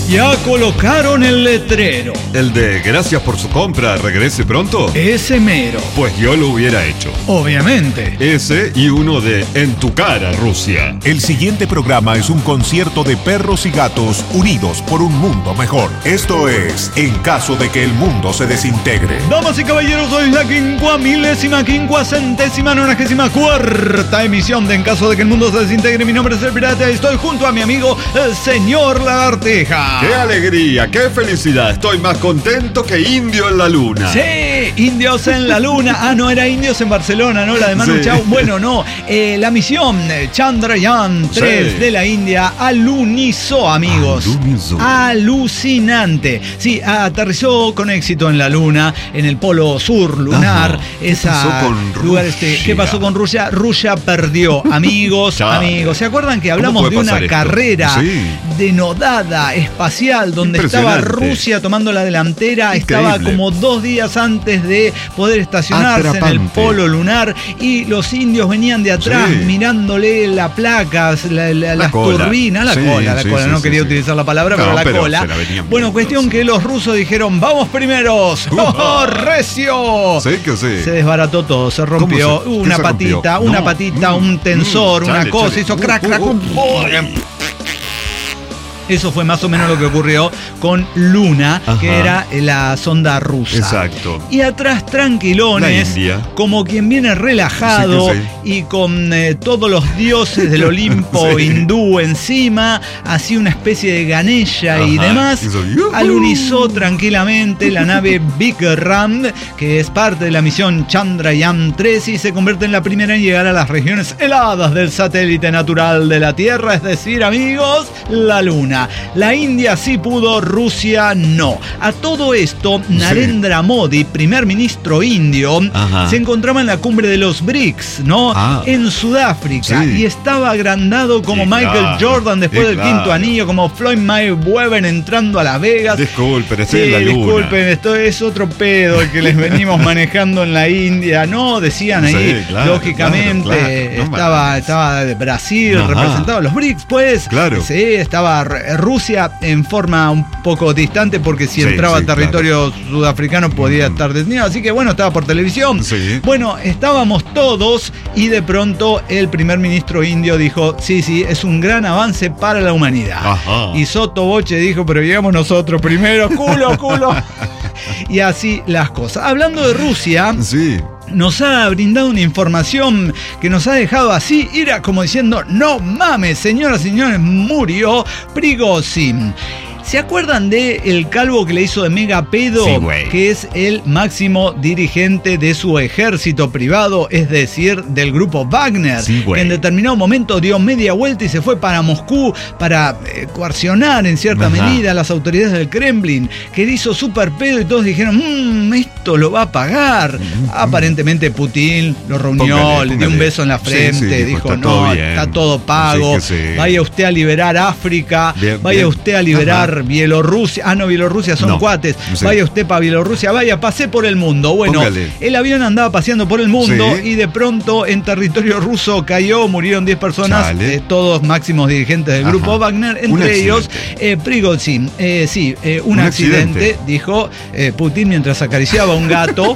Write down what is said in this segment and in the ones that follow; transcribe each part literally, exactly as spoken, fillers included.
Ya colocaron el letrero. ¿El de gracias por su compra, regrese pronto? Ese mero. Pues yo lo hubiera hecho. Obviamente. Ese y uno de En tu cara, Rusia. El siguiente programa es un concierto de perros y gatos unidos por un mundo mejor. Esto es En caso de que el mundo se desintegre. Damas y caballeros, hoy es la quincuá milésima, quincuá centésima, nonagésima cuarta emisión de En caso de que el mundo se desintegre. Mi nombre es El Pirata y estoy junto a mi amigo, el señor Lagartija. ¡Qué alegría! ¡Qué felicidad! Estoy más contento que indio en la luna. Sí, indios en la luna. Ah, no, era indios en Barcelona, ¿no? La de Manu Sí. Chao. Bueno, no. Eh, la misión Chandrayaan tres Sí. de la India alunizó, amigos. Alunizó. Alucinante. Sí, aterrizó con éxito en la luna, en el polo sur lunar. Ajá. ¿Qué Esa pasó con lugar este. Rusia? ¿Qué pasó con Rusia? Rusia perdió, amigos, Chao. amigos. ¿Se acuerdan que hablamos ¿Cómo de puede una pasar esto? carrera Sí. denodada espacial donde estaba Impresionante. Rusia tomando la delantera? Estaba Increíble. como dos días antes de poder estacionarse en el Atrapante. polo lunar y los indios venían de atrás Sí. mirándole la placa, la, la- La las cola. turbinas, la Sí, cola, la sí, cola, sí, no sí, quería sí. utilizar la palabra, No, pero la pero cola. se la venían Bueno, viendo, cuestión sí. que los rusos dijeron, vamos primeros, ¡oh, recio! Sí, que sí. Se desbarató todo, se rompió ¿Cómo se- una qué se patita, rompió? una No. patita, Mm, un tensor, mm, una chale, cosa, chale. hizo Uh, crack, uh, crack, uh, uh, Eso fue más o menos lo que ocurrió con Luna, Ajá. que era la sonda rusa. Exacto. Y atrás tranquilones, La India. como quien viene relajado Sí que y con eh, todos los dioses del Olimpo Sí. hindú encima, así una especie de Ganesha y Ajá. demás, Hizo yujú. alunizó tranquilamente la nave Vikram, que es parte de la misión Chandrayaan tres y se convierte en la primera en llegar a las regiones heladas del satélite natural de la Tierra, es decir, amigos, la Luna. La India sí pudo, Rusia no. A todo esto, Narendra Modi, primer ministro indio, Ajá. se encontraba en la cumbre de los BRICS, ¿no? Ah. En Sudáfrica. Sí. Y estaba agrandado como Sí, Michael claro. Jordan después Sí, del claro. quinto anillo, como Floyd Mayweather entrando a Las Vegas. Disculpen, estoy Sí, en la luna. disculpen, esto es otro pedo el que les venimos manejando en la India. No, decían ahí, Sí, claro, lógicamente, claro, claro. No estaba, mames. estaba Brasil Ajá. representado, los BRICS, pues. Claro. Sí, estaba R- Rusia en forma un poco distante porque si Sí, entraba sí, a territorio sudafricano podía Ujú. estar detenido. Así que bueno, estaba por televisión. Sí. Bueno, estábamos todos y de pronto el primer ministro indio dijo, sí, sí, es un gran avance para la humanidad. Ajá. Y Soto Boche dijo, pero llegamos nosotros primero, culo, culo. Y así las cosas. Hablando de Rusia, Sí. nos ha brindado una información que nos ha dejado así, ira como diciendo, no mames, señoras y señores, murió Prigozhin. ¿Se acuerdan de el calvo que le hizo de mega pedo? Sí, güey. Que es el máximo dirigente de su ejército privado, es decir, del grupo Wagner. Sí, güey. Que en determinado momento dio media vuelta y se fue para Moscú para eh, coaccionar en cierta Ajá. medida a las autoridades del Kremlin. Que le hizo súper pedo y todos dijeron, mmm, esto lo va a pagar. Aparentemente Putin lo reunió, Póngale, le dio un póngale. beso en la Sí, frente, sí, dijo, dijo, está no, todo bien. está todo pago, Así que sí. vaya usted a liberar África, Bien, vaya bien. usted a liberar Ajá. Bielorrusia, ah no, Bielorrusia son No, cuates, sí. vaya usted para Bielorrusia, vaya, pasé por el mundo. Bueno, Póngale. el avión andaba paseando por el mundo Sí. y de pronto en territorio ruso cayó, murieron diez personas, Chale. eh, todos máximos dirigentes del Ajá. grupo Wagner, Un entre ellos accidente. eh, Prigozhin. Eh, sí, eh, un, Un accidente, accidente. dijo eh, Putin mientras acariciaba a un gato.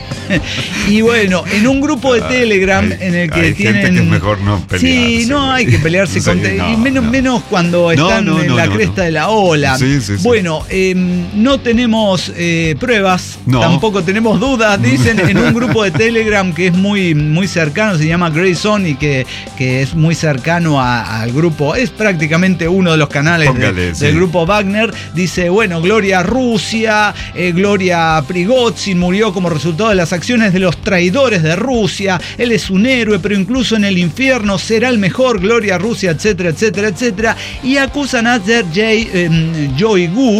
Y bueno, en un grupo de Telegram Hay- en el que hay tienen. gente que es mejor no pelearse, Sí, no güey. hay que pelearse Sí, con. te- no, y menos, no. menos cuando No, están no, en no, la no, cresta no. de la ola. Sí, sí, sí. Bueno, eh, no tenemos eh, pruebas, No. tampoco tenemos dudas. Dicen en un grupo de Telegram que es muy, muy cercano, se llama Grayson y que, que es muy cercano a- al grupo. Es prácticamente uno de los canales de- Póngale, sí. del grupo Wagner. Dice, bueno, gloria a Rusia, eh, gloria a Prigozhin, murió como resultado de las acciones de los traidores de Rusia. Él es un héroe, pero incluso en el infierno será el mejor, gloria a Rusia, etcétera, etcétera, etcétera. Y acusan a Sergei eh, Shoigu,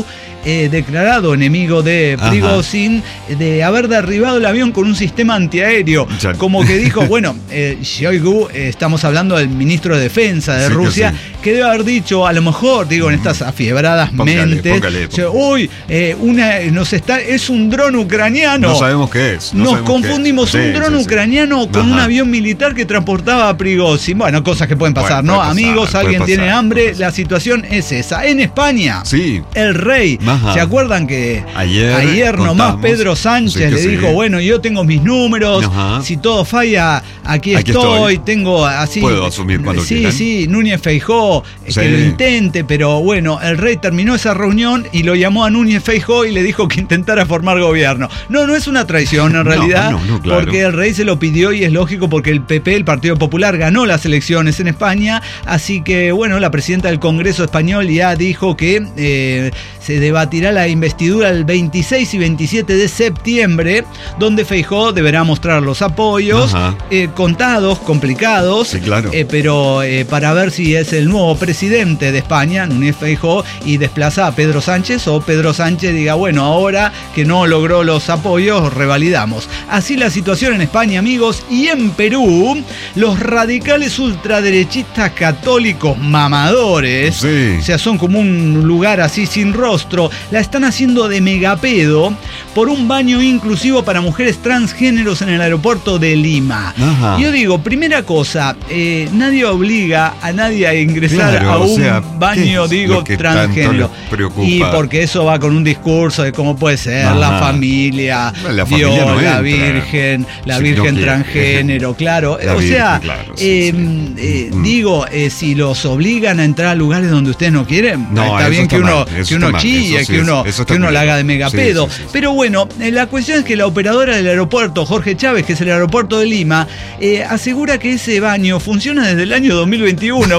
eh, declarado enemigo de Prigozhin, de haber derribado el avión con un sistema antiaéreo. Ya. Como que dijo, bueno, eh, Shoigu, eh, estamos hablando del ministro de Defensa de sí, Rusia, que, sí. que debe haber dicho, a lo mejor, digo, en estas afiebradas póngale, mentes, póngale, póngale. uy, eh, una, nos está, es un dron ucraniano. No sabemos qué es. No Nos confundimos qué es. un sí, dron sí, ucraniano sí. con Ajá. un avión militar que transportaba a Prigozhin. Bueno, cosas que pueden pasar, bueno, ¿no? Pasar, Amigos, alguien pasar, tiene hambre, la situación es esa. En España, sí. el rey, Ajá. ¿se acuerdan que ayer, ayer nomás Pedro Sánchez sí le dijo, sí. bueno, yo tengo mis números, Ajá. si todo falla, aquí, aquí estoy, estoy, tengo así. Puedo asumir cuando sí, quieran. Sí, sí, Núñez Feijóo, sí. que lo intente, pero bueno, el rey terminó esa reunión y lo llamó a Núñez Feijóo y le dijo que intentara formar gobierno. No, no es una traición en realidad, no, no, no, claro. porque el rey se lo pidió y es lógico porque el P P, el Partido Popular, ganó las elecciones en España, así que bueno, la presidenta del Congreso español ya dijo que eh, se debatirá la investidura el veintiséis y veintisiete de septiembre, donde Feijóo deberá mostrar los apoyos, eh, contados, complicados, sí, claro. eh, pero eh, para ver si es el nuevo presidente de España, Núñez Feijóo, y desplaza a Pedro Sánchez, o Pedro Sánchez diga, bueno, ahora que no logró los apoyos, revalidamos. Así la situación en España, amigos, y en Perú, los radicales ultraderechistas católicos mamadores, sí. o sea, son como un lugar así sin rostro, la están haciendo de megapedo por un baño inclusivo para mujeres transgéneros en el aeropuerto de Lima. Ajá. Yo digo, primera cosa, eh, nadie obliga a nadie a ingresar claro, a un sea, baño, digo, transgénero. Y porque eso va con un discurso de cómo puede ser Ajá. la familia, la Dios, familia no la Virgen, la sí, Virgen no transgénero, claro. La o Virgen, sea, claro, sí, eh, sí. Eh, mm. digo, eh, si los obligan a entrar a lugares donde ustedes no quieren, no, está bien está que uno, que uno chille, que uno, que uno la haga de megapedo. Sí, sí, sí, pero bueno, eh, la cuestión es que la operadora del aeropuerto, Jorge Chávez, que es el aeropuerto de Lima, eh, asegura que ese baño funciona desde el año dos mil veintiuno.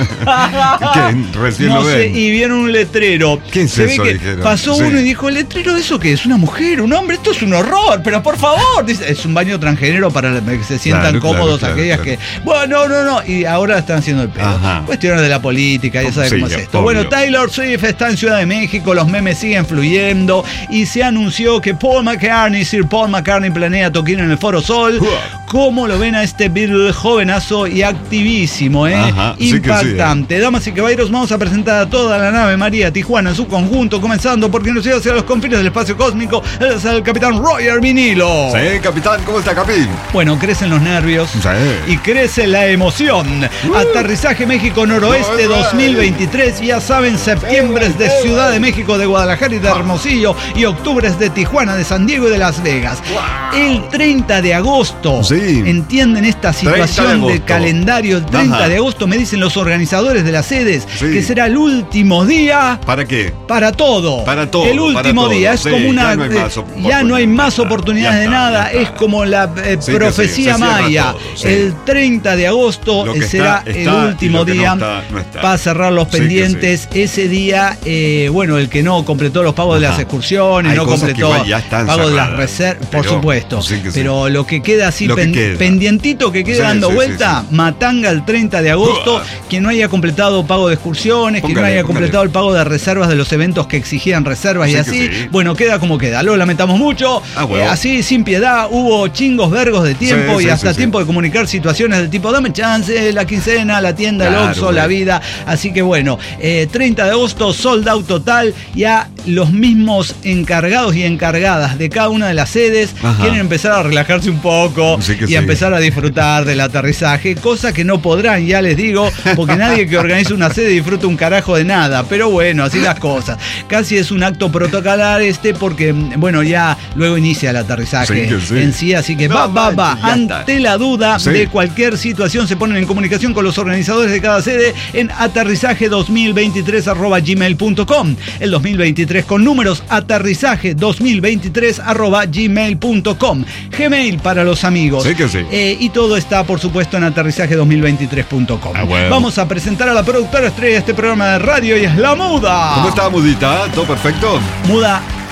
¿Qué? Recién no lo sé, ven. Y vieron un letrero. ¿Qué es Se eso? ve que dijeron. pasó sí. uno y dijo, ¿el letrero eso qué es? ¿Una mujer? ¿Un hombre? Esto es un horror, pero por favor. Dice, es un baño transgénero para que se sientan claro, cómodos claro, aquellas claro, claro. que... Bueno, no, no, no. Y ahora están haciendo el pedo. Ajá. Cuestiones de la política, ya sabes sí, cómo es esto. Obvio. Bueno, Taylor Swift está en Ciudad de México, los memes siguen fluyendo y se anunció que Paul McCartney, Sir Paul McCartney, planea tocar en el Foro Sol. Uh. ¿Cómo lo ven a este Beatle jovenazo y activísimo, eh? Ajá, impactante? Sí, eh. Damas y caballeros, vamos a presentar a toda la nave María Tijuana en su conjunto, comenzando porque nos lleva hacia los confines del espacio cósmico, es el capitán Roger Vinilo. Sí, capitán, ¿cómo está, Capi? Bueno, crecen los nervios sí. y crece la emoción. Uh. Aterrizaje México Noroeste no, dos mil veintitrés, ya saben, septiembre es de Ciudad de México, de Guadalajara y de Hermosillo, y octubre es de Tijuana, de San Diego y de Las Vegas. Wow. El treinta de agosto, sí. entienden esta situación de, de calendario, el treinta Ajá. de agosto, me dicen los organizadores de las sedes, sí. que será el último día. ¿Para qué? Para todo. Para todo. El último todo. día, es sí, como una... Ya no hay más, ya no hay más oportunidades de nada, es como la eh, sí, profecía sí, maya. Sí. El treinta de agosto será está, está, el último día no está, no está. para cerrar los sí, pendientes. Sí. Ese día, eh, bueno, el que no completó los pagos Ajá. de las excursiones, hay no completó pagos de las reservas, por pero, supuesto. Sí pero sí. lo que queda así pen, que queda. pendientito que queda sí, dando sí, vuelta, sí, sí. Matanga el treinta de agosto, uh. quien no haya completado pago de excursiones, póngale, quien no haya póngale. completado el pago de reservas de los eventos que exigían reservas sí, y así, sí. bueno, queda como queda. Lo lamentamos mucho. Ah, bueno. eh, así, sin piedad, hubo chingos vergos de tiempo sí, y sí, hasta sí, tiempo sí. de comunicar situaciones del tipo, dame chance, la quincena, la tienda, claro, el Oxxo, la vida. Así que bueno, eh, treinta de agosto, sold out total. Ya los mismos encargados y encargadas de cada una de las sedes Ajá. quieren empezar a relajarse un poco sí y sí. a empezar a disfrutar del aterrizaje, cosa que no podrán, ya les digo, porque nadie que organiza una sede disfruta un carajo de nada. Pero bueno, así las cosas. Casi es un acto protocolar este, porque bueno, ya luego inicia el aterrizaje sí, sí. en sí, así que no, va, va, va. Ante está. la duda sí. de cualquier situación, se ponen en comunicación con los organizadores de cada sede en aterrizaje dos mil veintitrés arroba gmail punto com. El dos mil veintitrés con números, aterrizaje dos mil veintitrés arroba gmail punto com. Gmail para los amigos. Sí que sí. Eh, y todo está, por supuesto, en aterrizaje dos mil veintitrés punto com. Ah, bueno. Vamos a presentar a la productora estrella de este programa de radio y es la Muda. ¿Cómo está, Mudita? ¿Todo perfecto? Muda,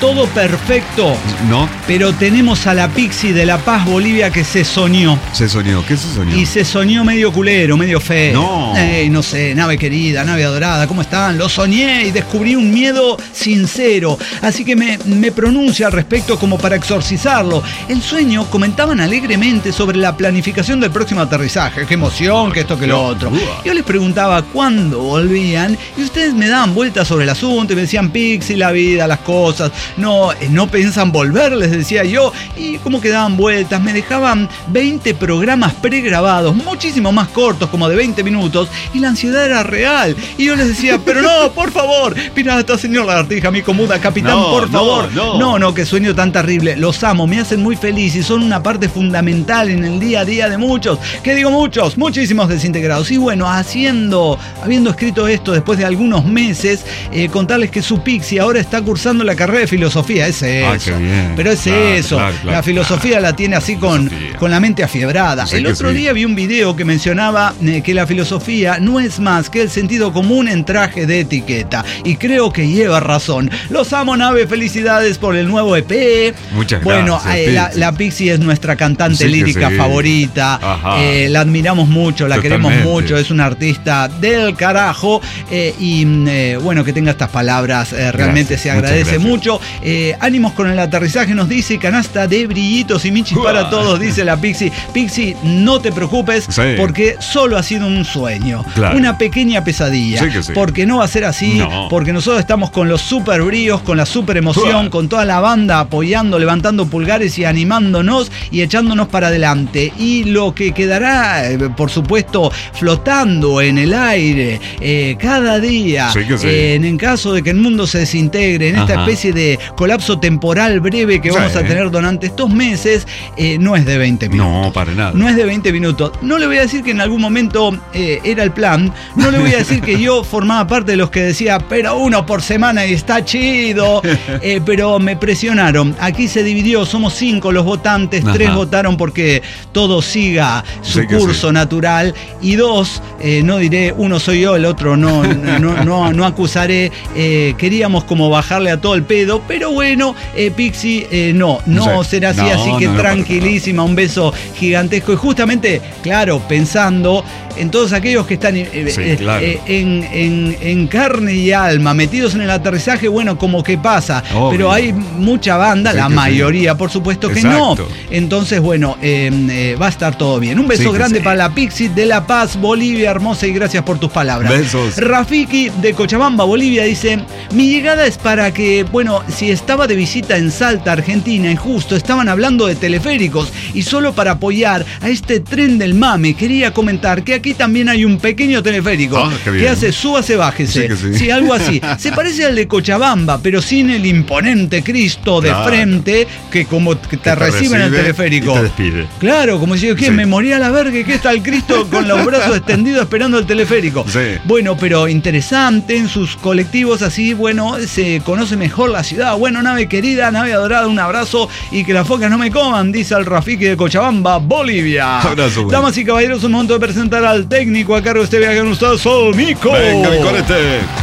todo perfecto. No. Pero tenemos a la Pixie de La Paz, Bolivia, que se soñó. Se soñó. ¿Qué se soñó? Y se soñó medio culero, medio feo. No. Ey, no sé, nave querida, nave adorada, ¿cómo están? Lo soñé y descubrí un miedo sincero. Así que me, me pronuncio al respecto como para exorcizarlo. El sueño comentaban alegremente sobre la planificación del próximo aterrizaje. Qué emoción, que esto, que lo otro. Yo les preguntaba cuándo volvían y ustedes me daban vueltas sobre el asunto y me decían, Pixie, la vida, las cosas, no, no piensan volver, les decía yo, y como que daban vueltas, me dejaban veinte programas pregrabados, muchísimo más cortos, como de veinte minutos, y la ansiedad era real, y yo les decía, pero no, por favor, pirata, señor lagartija, mi comuda, capitán, no, por favor, no, no, no, no, qué sueño tan terrible, los amo, me hacen muy feliz y son una parte fundamental en el día a día de muchos, que digo muchos, muchísimos desintegrados, y bueno, haciendo, habiendo escrito esto después de algunos meses, eh, contarles que su Pixie ahora está cursando la carrera de filosofía, es eso. Ah, qué bien. Pero es Claro, eso. claro, claro, la filosofía claro. la tiene así con, Filosofía. con la mente afiebrada. Sí el que otro sí. día vi un video que mencionaba eh, que la filosofía no es más que el sentido común en traje de etiqueta. Y creo que lleva razón. Los amo, nave. Felicidades por el nuevo E P. Muchas bueno, gracias, eh, la, Pixie. la Pixie es nuestra cantante Sí que lírica sí. favorita. Eh, la admiramos mucho, la Totalmente. queremos mucho. Es una artista del carajo. Eh, y eh, bueno, que tenga estas palabras eh, realmente Gracias, se muchas agradece gracias. mucho. Eh, ánimos con el aterrizaje, nos dice, canasta de brillitos y michis Uah. para todos, dice la Pixie. Pixie, no te preocupes, Sí. porque solo ha sido un sueño, Claro. una pequeña pesadilla, Sí que sí. porque no va a ser así, No. porque nosotros estamos con los super bríos, con la super emoción, Uah. con toda la banda apoyando, levantando pulgares y animándonos y echándonos para adelante. Y lo que quedará, eh, por supuesto, flotando en el aire eh, cada día, Sí que sí. eh, en, en caso de que el mundo se desintegre, en esta Ajá. especie de colapso temporal breve que Sí. vamos a tener durante estos meses, eh, no es de veinte minutos. No, para nada. No es de veinte minutos. No le voy a decir que en algún momento eh, era el plan. No le voy a decir que yo formaba parte de los que decía, pero uno por semana y está chido. Eh, pero me presionaron. Aquí se dividió, somos cinco los votantes. Ajá. Tres votaron porque todo siga su Sí que curso sí. natural. Y dos, eh, no diré, uno soy yo, el otro no, no, no, no acusaré. Eh, queríamos como bajarle a todo el pedo. Pero bueno, eh, Pixie, eh, no, no Sí. será así. No, así que no, no, para tranquilísima, un beso gigantesco. Y justamente, claro, pensando en todos aquellos que están eh, Sí, eh, claro. eh, en, en- en carne y alma, metidos en el aterrizaje, bueno, como que pasa. Obvio. Pero hay mucha banda, Sí la que mayoría, por supuesto que Exacto. no. Entonces, bueno, eh, eh, va a estar todo bien. Un beso Sí que grande sí. para la Pixie de La Paz, Bolivia, hermosa, y gracias por tus palabras. Besos. Rafiki de Cochabamba, Bolivia, dice, mi llegada es para que, bueno, si estaba de visita en Salta, Argentina, y justo estaban hablando de teleféricos, y solo para apoyar a este tren del mame, quería comentar que aquí también hay un pequeño teleférico Ah, qué bien. que hace súbase, bájese. Sí que sí. Sí, algo así. Se parece al de Cochabamba, pero sin el imponente Cristo de Claro. frente que como que te, Que te recibe en el recibe teleférico. y te despide. Claro, como si yo, ¿qué? Sí. Me moría a la verga, ¿qué está el Cristo con los brazos extendidos esperando el teleférico? Sí. Bueno, pero interesante en sus colectivos, así, bueno, se conoce mejor la ciudad. Bueno, nave querida, nave adorada, un abrazo y que las focas no me coman, dice el Rafiki de Cochabamba, Bolivia. Abrazo, güey. Damas y caballeros, un momento de presentar al técnico a cargo de este viaje con ustedes, Sol Nico. Venga, mi corete.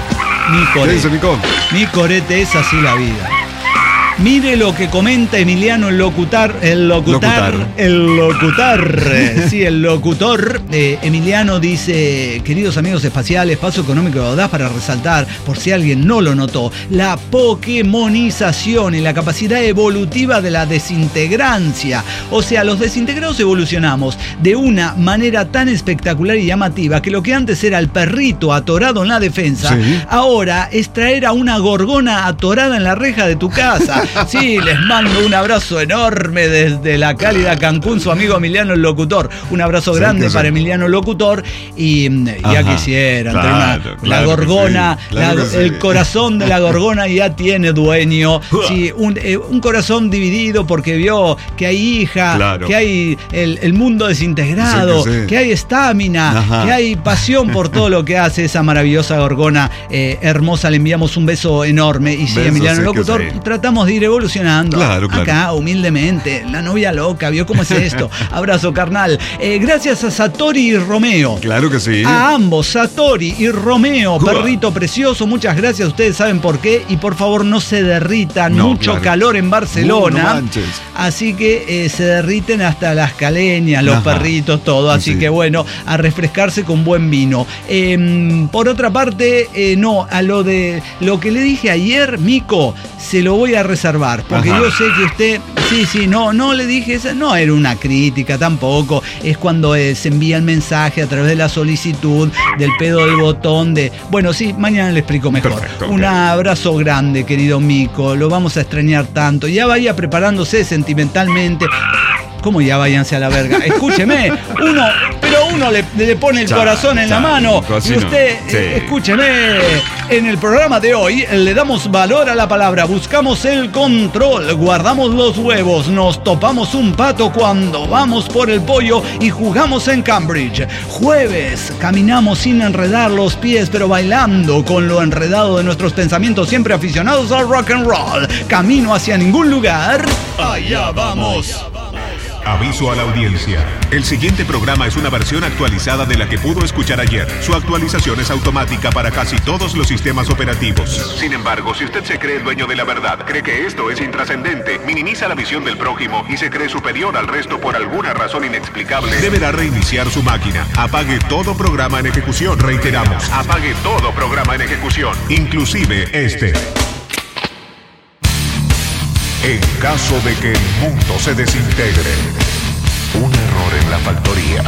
Mi ¿Qué corete. dice Nico? Mi corete, es así la vida. Mire lo que comenta Emiliano el locutar, el locutar, Locutar. el locutar. Eh, Sí, el locutor. Eh, Emiliano dice, queridos amigos espaciales, paso económico de Audaz para resaltar, por si alguien no lo notó, la pokemonización y la capacidad evolutiva de la desintegrancia. O sea, los desintegrados evolucionamos de una manera tan espectacular y llamativa que lo que antes era el perrito atorado en la defensa, Sí. ahora es traer a una gorgona atorada en la reja de tu casa. Sí, les mando un abrazo enorme desde la cálida Cancún, su amigo Emiliano el locutor. Un abrazo Sí, grande que sí. para Emiliano el locutor. Y mm, ya Ajá, quisieran, claro, tener una- claro la que gorgona, sí, claro la- que sí. el corazón de la gorgona ya tiene dueño. Sí, un, eh, un corazón dividido porque vio que hay hija, Claro. que hay el, el mundo desintegrado, Sí que sí. que hay estamina, Ajá. que hay pasión por todo lo que hace esa maravillosa gorgona eh, hermosa. Le enviamos un beso enorme. Y sí, Beso, Emiliano sí el que locutor, sí. tratamos de ir seguir evolucionando. Claro, claro. Acá, humildemente, la novia loca, ¿vio cómo es esto? Abrazo, carnal. Eh, gracias a Satori y Romeo. Claro que sí. A ambos, Satori y Romeo, Uah. perrito precioso, muchas gracias. Ustedes saben por qué. Y por favor, no se derritan. No, Mucho claro. calor en Barcelona. Uh, no manches. Así que eh, se derriten hasta las caleñas, los Ajá. perritos, todo. Así Sí. que bueno, a refrescarse con buen vino. Eh, por otra parte, eh, no, a lo de lo que le dije ayer, Mico, se lo voy a reservar. Porque Ajá. yo sé que usted, sí, sí, no, no le dije esa, no era una crítica tampoco. Es cuando eh, se envía el mensaje a través de la solicitud, del pedo del botón, de. Bueno, sí, mañana le explico mejor. Perfecto, Un ok. abrazo grande, querido Mico. Lo vamos a extrañar tanto. Ya vaya preparándose sentimentalmente. ¿Cómo ya váyanse a la verga? Escúcheme, uno, pero uno le, le pone el Cha, corazón en cha, la mano. así Y no. usted, Sí. eh, escúcheme, en el programa de hoy le damos valor a la palabra, buscamos el control, guardamos los huevos, nos topamos un pato cuando vamos por el pollo y jugamos en Cambridge. Jueves, caminamos sin enredar los pies, pero bailando con lo enredado de nuestros pensamientos, siempre aficionados al rock and roll. Camino hacia ningún lugar. Allá vamos. Aviso a la audiencia. El siguiente programa es una versión actualizada de la que pudo escuchar ayer. Su actualización es automática para casi todos los sistemas operativos. Sin embargo, si usted se cree el dueño de la verdad, cree que esto es intrascendente, minimiza la visión del prójimo y se cree superior al resto por alguna razón inexplicable, deberá reiniciar su máquina. Apague todo programa en ejecución. Reiteramos, apague todo programa en ejecución, inclusive este. En caso de que el mundo se desintegre, un error en la factoría.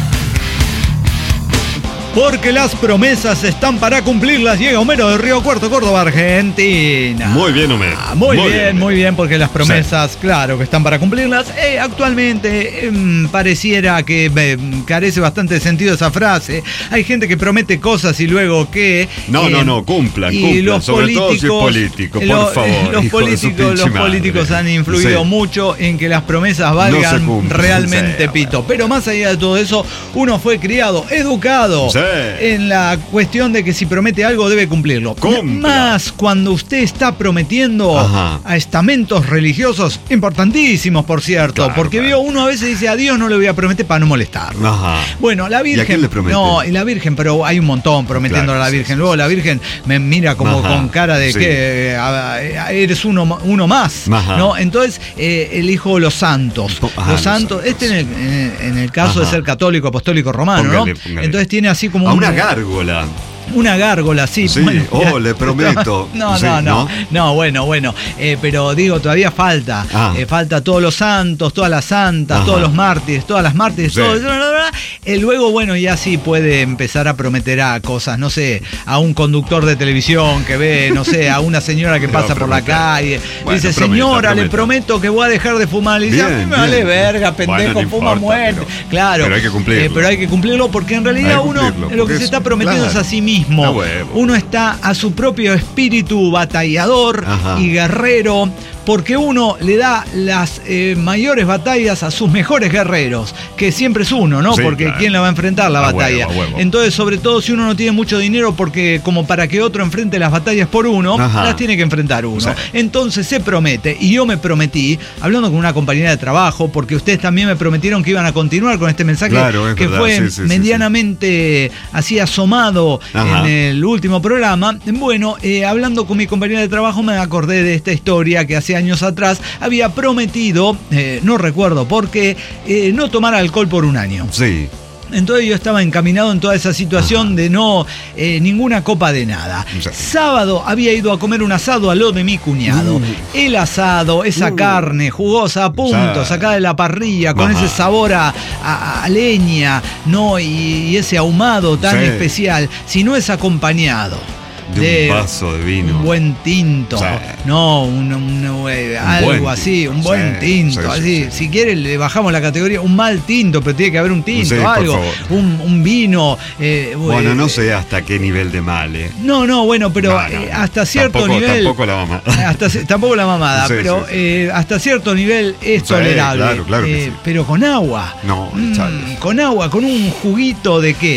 Porque las promesas están para cumplirlas. Llega Homero de Río Cuarto, Córdoba, Argentina. Muy bien, Homero. Ah, Muy, Muy bien, bien. muy bien, porque las promesas, claro, que están para cumplirlas. Eh, actualmente eh, pareciera que eh, carece bastante de sentido esa frase. Hay gente que promete cosas y luego que... No, eh, no, no, cumplan, y cumplan, los sobre todo si es políticos- político, por lo- favor, Los hijo de su políticos, los pinche madre. políticos han influido Sí. mucho en que las promesas No valgan se cumplen, realmente sí, pito. Pero más allá de todo eso, uno fue criado, educado Sí. en la cuestión de que si promete algo debe cumplirlo. Cumpla. Más cuando usted está prometiendo Ajá. a estamentos religiosos importantísimos, por cierto, Claro, porque claro. vio uno a veces dice a Dios no le voy a prometer para no molestarlo. Ajá. Bueno, la Virgen. ¿Y a quién le promete? No, y la Virgen, pero hay un montón prometiendo Claro, a la sí, Virgen. sí, Luego sí, la Virgen me mira como Ajá, con cara de sí. que eh, a- eres uno, uno más, Ajá. ¿no? Entonces eh, elijo los santos. Ajá, los los santos, santos. este en el, en el- en el caso de Ajá. ser católico, apostólico romano, Póngale, ¿no? póngale. Entonces tiene así como A un- una gárgola. Una gárgola, sí. Sí, Bueno, oh, ya. le prometo. No, Sí, no, no, ¿no? no, bueno, bueno. Eh, pero digo, todavía falta. Ah. Eh, falta todos los santos, todas las santas, Ajá. todos los mártires, todas las mártires, Sí. todo. Bla, bla, bla. Eh, luego, bueno, ya sí puede empezar a prometer a cosas, no sé, a un conductor de televisión que ve, no sé, a una señora que Le va pasa a por la prometer. calle. Bueno, dice, prometa, señora, le prometa. prometo que voy a dejar de fumar. Le dice, a Bien, mí me vale bien. verga, pendejo, Bueno, no fuma importa, muerte. pero- Claro. pero hay que cumplirlo. Eh, pero hay que cumplirlo porque en realidad Hay que uno cumplirlo, lo que porque se es- está prometiendo claro. es a sí mismo. A huevo. Uno está a su propio espíritu batallador Ajá. y guerrero, porque uno le da las eh, mayores batallas a sus mejores guerreros, que siempre es uno, ¿no? Sí, Porque claro. ¿quién la va a enfrentar la A batalla? huevo, a huevo. Entonces, sobre todo si uno no tiene mucho dinero, porque como para que otro enfrente las batallas por uno, Ajá. las tiene que enfrentar uno. Sí. Entonces se promete, y yo me prometí, hablando con una compañera de trabajo, porque ustedes también me prometieron que iban a continuar con este mensaje, Claro, es que verdad, fue sí, sí, sí, medianamente así asomado Ajá. en el último programa. Bueno, eh, hablando con mi compañera de trabajo me acordé de esta historia que hace años atrás había prometido, eh, no recuerdo por qué, eh, no tomar alcohol por un año. Sí. Entonces yo estaba encaminado en toda esa situación Ajá. de no eh, ninguna copa de nada. Sí. Sábado había ido a comer un asado a lo de mi cuñado. Uh. El asado, esa Uh. carne jugosa a punto, Sí. sacada de la parrilla, con Ajá. ese sabor a, a- a leña, ¿no? Y, y ese ahumado tan Sí. especial, si no es acompañado. De un vaso de vino. Un buen tinto. Sí. No, un, un, eh, algo buen así, tinto. un buen Sí, tinto. sí, sí, así. sí. Si quiere, le bajamos la categoría. Un mal tinto, pero tiene que haber un tinto, Sí, por algo. favor. Un, un vino. eh, Bueno, eh, no sé hasta qué nivel de mal, ¿eh? No, no, bueno, pero No, no, eh, no. hasta cierto Tampoco- nivel. tampoco la mamá. Hasta, ci- tampoco la mamada, Sí, pero sí, sí. eh, hasta cierto nivel es Sí, tolerable. claro, claro que eh, sí. Pero con agua. No, Mm, chale. con agua, con un juguito de qué?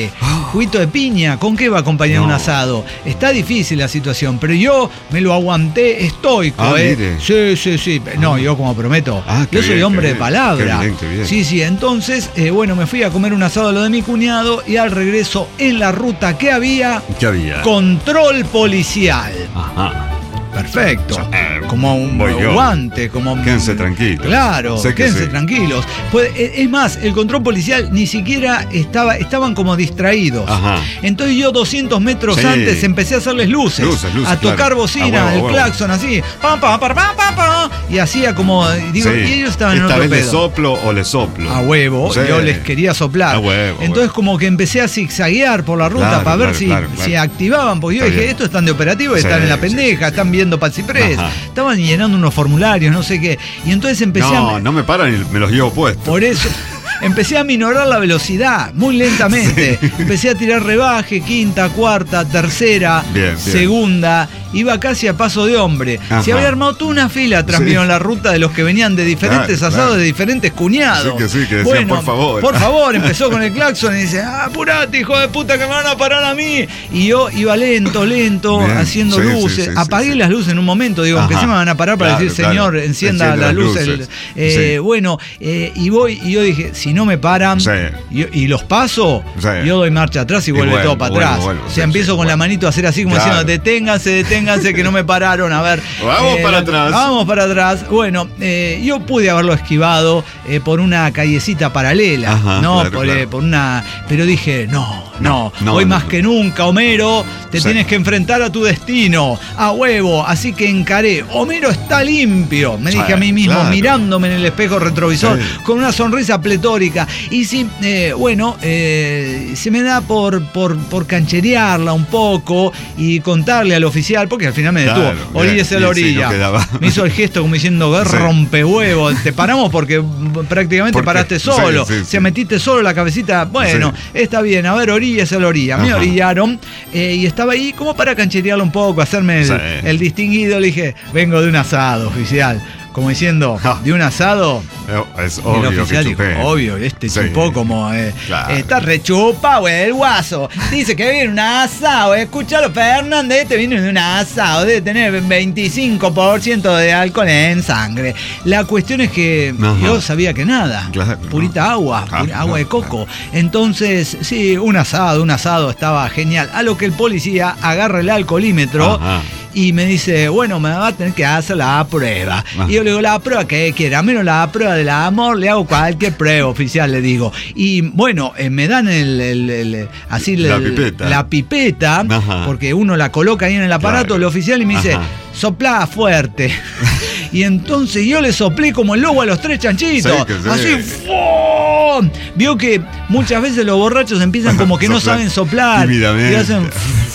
juguito de piña, ¿con qué va a acompañar No. un asado? Está difícil la situación, pero yo me lo aguanté estoico, Ah, ¿eh? mire. Sí, sí, sí. No, yo como prometo, Ah, qué yo soy bien, hombre qué de bien. palabra. Qué bien, qué bien. Sí, sí, entonces, eh, bueno, me fui a comer un asado a lo de mi cuñado y al regreso en la ruta que había, ¿Qué había? control policial. Ajá. Perfecto. Eh, Como un voy yo. guante, como un- Quédense tranquilos. Claro, Sé que quédense sí. tranquilos. Pues, eh, es más, el control policial ni siquiera estaba, estaban como distraídos. Ajá. Entonces yo doscientos metros Sí. antes empecé a hacerles luces, Luces, luces, a tocar claro. bocina, A huevo, a el huevo. claxon así, pam, pam, pam, pam, pam, pam, y hacía como, digo, Sí. y ellos estaban en Esta otro vez le pedo. soplo o le soplo. A huevo, Sí. yo les quería soplar. A huevo, a Entonces huevo. como que empecé a zigzaguear por la ruta Claro, para ver claro, si, claro, claro. si activaban, porque yo Está dije, bien. estos están de operativo, Sí, están en la sí, pendeja, sí. están viendo para el Ciprés, Ajá. estaban llenando unos formularios, no sé qué. Y entonces empecé No, a... no me paran y me los llevo puestos. Por eso... Empecé a minorar la velocidad muy lentamente. Sí. Empecé a tirar rebaje, quinta, cuarta, tercera, Bien, bien. segunda. Iba casi a paso de hombre. Ajá. Se había armado toda una fila atrás Sí. mío en la ruta de los que venían de diferentes Claro, asados, claro. de diferentes cuñados. Sí, que sí, que decían, por favor. Por favor, empezó con el claxon y dice, ah, apurate, hijo de puta, que me van a parar a mí. Y yo iba lento, lento, Bien, haciendo sí, sí, luces. sí, sí, Apagué sí. las luces en un momento, digo, aunque Ajá. se me van a parar para Claro, decir, claro. señor, encienda Enciende la las luz. el- luces. eh, Sí. Bueno, eh, y voy, y yo dije, si no me paran Sí. y, y los paso, Sí. yo doy marcha atrás y Y vuelve vuelvo, todo para vuelvo, atrás. vuelvo, o sí, sea, empiezo sí, con la vuelvo. manito a hacer así como Claro. diciendo, deténganse, deténganse, que no me pararon. A ver. Vamos para la- atrás. Vamos para atrás. Bueno, eh, yo pude haberlo esquivado eh, por una callecita paralela, Ajá, ¿no? claro, por, claro. eh, por una. Pero dije, no, no, No, no, hoy no, más no. que nunca, Homero, te Sí. tienes que enfrentar a tu destino, a huevo. Así que encaré. Homero está limpio, me Sí, dije a mí mismo, claro. mirándome en el espejo retrovisor, Sí. con una sonrisa pletórica. Y sí, eh, bueno, eh, se me da por, por, por cancherearla un poco y contarle al oficial, porque al final me detuvo. Claro, Oríllese a la bien, sí, orilla. no quedaba. Me hizo el gesto como diciendo, Sí. rompehuevo, te paramos porque prácticamente Porque- paraste sí, solo. sí, sí. Se metiste solo la cabecita. Bueno, Sí. está bien, a ver, oríllese a la orilla. Me Ajá. orillaron eh, y estaba ahí como para cancherearlo un poco, hacerme el, Sí. el distinguido. Le dije, vengo de un asado, oficial. Como diciendo, Ja. de un asado. Eh, Es Y el obvio que oficial dijo, chupé. obvio, este Sí. chupó como eh, Claro. está rechupa, güey, el guaso. Dice que viene un asado, escúchalo, Fernández, este viene de un asado, debe tener veinticinco por ciento de alcohol en sangre. La cuestión es que Ajá. yo sabía que nada, Claro, purita no. agua, Ah, pura- agua no, de coco. Entonces, sí, un asado, un asado estaba genial. A lo que el policía agarra el alcoholímetro. Ajá. Y me dice, bueno, me va a tener que hacer la prueba. Ah. Y yo le digo, ¿la prueba que quiera? A menos la prueba del amor, le hago cualquier prueba oficial, le digo. Y bueno, eh, me dan el, el- el- así La el- pipeta. la pipeta, Ajá. porque uno la coloca ahí en el aparato, Claro. el oficial, y me dice, Ajá. soplá fuerte. Y entonces yo le soplé como el lobo a los tres chanchitos. Sí, que sí. Así, ¡fu! Vio que muchas veces los borrachos empiezan como que no Soplar saben soplar. tímidamente. Y hacen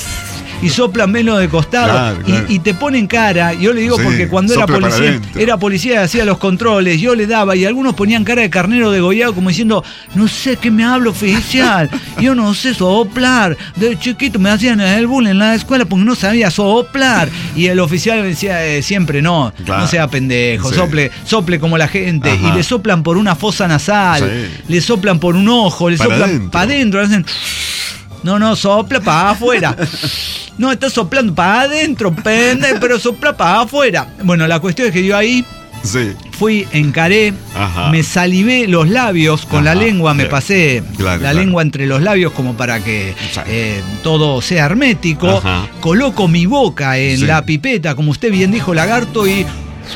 y soplan menos de costado. Claro, y- claro. Y, te ponen cara. Yo le digo Sí, porque cuando era sopla para policía, adentro. era policía y hacía los controles, yo le daba y algunos ponían cara de carnero degollado como diciendo, no sé qué me habla oficial, yo no sé soplar. De chiquito me hacían el bullying en la escuela porque no sabía soplar. Y el oficial me decía eh, siempre, no, Claro. no sea pendejo, Sí. sople, sople como la gente. Ajá. Y le soplan por una fosa nasal, Sí. le soplan por un ojo, le Para soplan adentro. para adentro, hacen... No, no, sopla para afuera. No, está soplando para adentro, pende, pero sopla para afuera. Bueno, la cuestión es que yo ahí Sí. fui, encaré, Ajá. me salivé los labios con la Ajá, lengua, me bien. pasé Claro, la claro. lengua entre los labios como para que Sí. eh, todo sea hermético. Ajá. Coloco mi boca en Sí. la pipeta, como usted bien dijo, lagarto, y...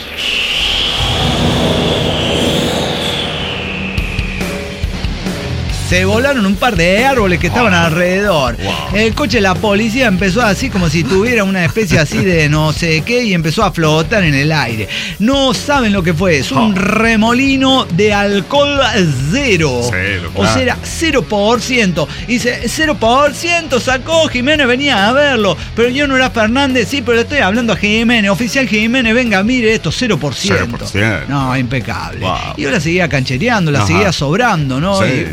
Se volaron un par de árboles que estaban alrededor. Wow. El coche de la policía empezó así como si tuviera una especie así de no sé qué y empezó a flotar en el aire. No saben lo que fue. Es un Oh. remolino de alcohol cero. Cero, O claro. sea, cero por ciento. Dice, cero por ciento sacó Jiménez, venía a verlo. Pero yo no era Fernández, sí, pero le estoy hablando a Jiménez. Oficial Jiménez, venga, mire esto, cero por ciento. cero por ciento. No, impecable. Wow. Y yo la seguía canchereando, la Ajá. seguía sobrando, ¿no? Sí. Y bueno, todo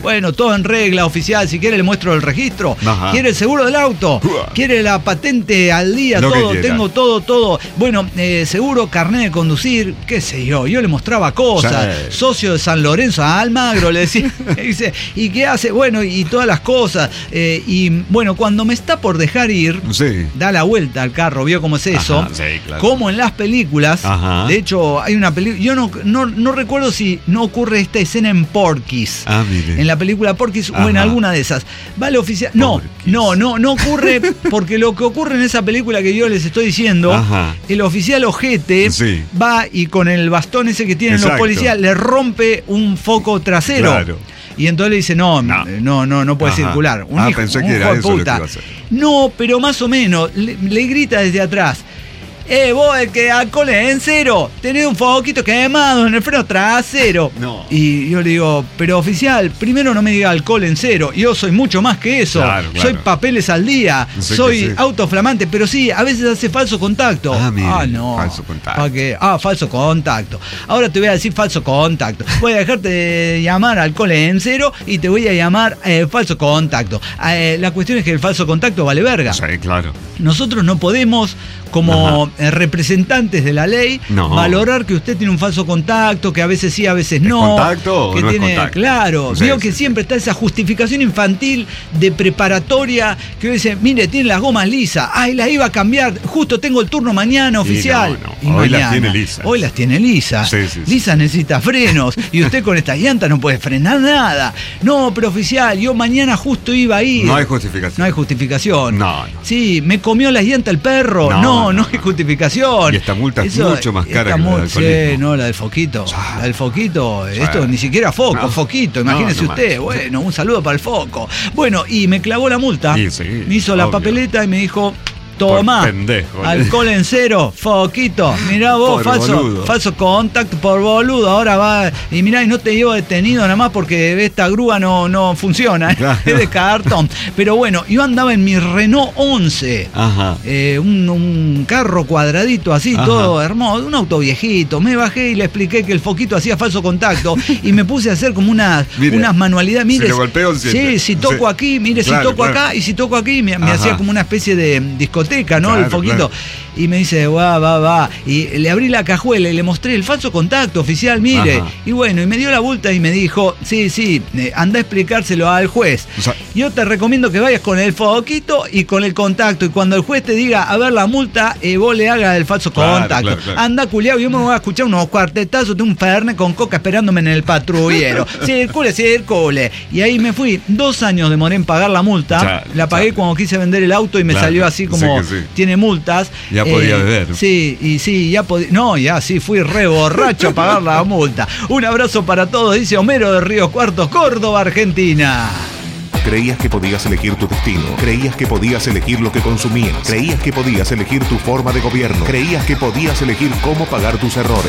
todo en regla, oficial. Si quiere le muestro el registro. Ajá. ¿Quiere el seguro del auto? Uah. ¿Quiere la patente al día? Lo que Todo, quiera. tengo todo, todo. Bueno, eh, seguro, carnet de conducir, qué sé yo. Yo le mostraba cosas. Sí. Socio de San Lorenzo, a Almagro, le decía. Y dice, ¿y qué hace? Bueno, y todas las cosas. Eh, y bueno, cuando me está por dejar ir, Sí. da la vuelta al carro, vio cómo es eso. Ajá, sí, claro. Como en las películas. Ajá. De hecho, hay una película. Yo no, no, no recuerdo si no ocurre esta escena en Porky's. Ah, mire. En la película Porky's o en Ajá. alguna de esas. Va el oficial. No, Porky's. no, no, no ocurre porque lo que ocurre en esa película que yo les estoy diciendo, Ajá. el oficial ojete Sí. va y con el bastón ese que tienen Exacto. los policías le rompe un foco trasero. Claro. Y entonces le dice, no, no, No. no, no puede Ajá. circular. Un Ah, hijo, pensé un que era hijo de eso lo que puta. iba a hacer. No, pero más o menos, le, le grita desde atrás. Eh, vos, el que alcohol es en cero, tenés un foquito quemado en el freno trasero. No. Y yo le digo, pero oficial, primero no me diga alcohol en cero. Yo soy mucho más que eso. Claro, claro. Soy papeles al día, Sí, soy que sí. autoflamante, pero sí, a veces hace falso contacto. Ah, mire, no. falso contacto. ¿Pa' qué? Ah, falso contacto. Ahora te voy a decir falso contacto. Voy a dejarte de llamar alcohol en cero y te voy a llamar eh, falso contacto. Eh, la cuestión es que el falso contacto vale verga. Sí, claro. Nosotros no podemos, como eh, representantes de la ley, No. valorar que usted tiene un falso contacto, que a veces sí, a veces ¿Es no. contacto o que no es tiene, contacto? Claro, Sí, veo sí, que sí. siempre está esa justificación infantil de preparatoria que dice, mire, tiene las gomas lisas. Ay, las iba a cambiar. Justo tengo el turno mañana, Y oficial. no, no, Y hoy las mañana. tiene lisas. Hoy las tiene lisas. Sí, sí, sí. Lisas necesita frenos. Y usted con estas llantas no puede frenar nada. No, pero oficial, yo mañana justo iba a ir. No hay justificación. No hay justificación. No, no. Sí, me comió las llantas el perro. No, No, no, no, hay no. justificación. Y esta multa es mucho más cara esta que la mul- del Sí, alcoholismo. no, la del foquito. Ah. La del foquito, Sí. esto ni siquiera foco, No. foquito, No, imagínese no usted. más. Bueno, un saludo para el foco. Bueno, y me clavó la multa. Sí, sí, me hizo la obvio. papeleta y me dijo, toma, Por pendejo. alcohol en cero, foquito. Mirá vos, Por falso, boludo. falso contacto por boludo. Ahora va, y mirá, y no te llevo detenido nada más porque esta grúa no, no funciona, ¿eh? Claro. Es de cartón. Pero bueno, yo andaba en mi Renault once. Ajá. Eh, un, un carro cuadradito así, Ajá. todo hermoso, un auto viejito. Me bajé y le expliqué que el foquito hacía falso contacto y me puse a hacer como unas, Mire, unas manualidades. Mire, si lo golpeo, sí, siente. si toco Sí. aquí, mire, Claro, si toco claro. acá y si toco aquí, me, me Ajá. hacía como una especie de discoteca, ¿no? Claro, el foquito. claro. Y me dice, va, va, va. Y le abrí la cajuela y le mostré el falso contacto oficial, mire. Ajá. Y bueno, y me dio la vuelta y me dijo, sí, sí, eh, anda a explicárselo al juez. O sea, Yo te recomiendo que vayas con el foquito y con el contacto. Y cuando el juez te diga, a ver la multa, eh, vos le hagas el falso Claro, contacto. claro, claro. Anda, Culiao, yo me voy a escuchar unos cuartetazos de un Fernet con coca esperándome en el patrullero. Circule, circule. Y ahí me fui. Dos años demoré en pagar la multa. Chale, la pagué chale. cuando quise vender el auto y me Claro, salió así como sí que sí. tiene multas. Ya podía beber. Sí, y sí, ya podía. No, ya sí, fui re borracho a pagar la multa. Un abrazo para todos, dice Homero de Río Cuartos, Córdoba, Argentina. Creías que podías elegir tu destino. Creías que podías elegir lo que consumías. Creías que podías elegir tu forma de gobierno. Creías que podías elegir cómo pagar tus errores.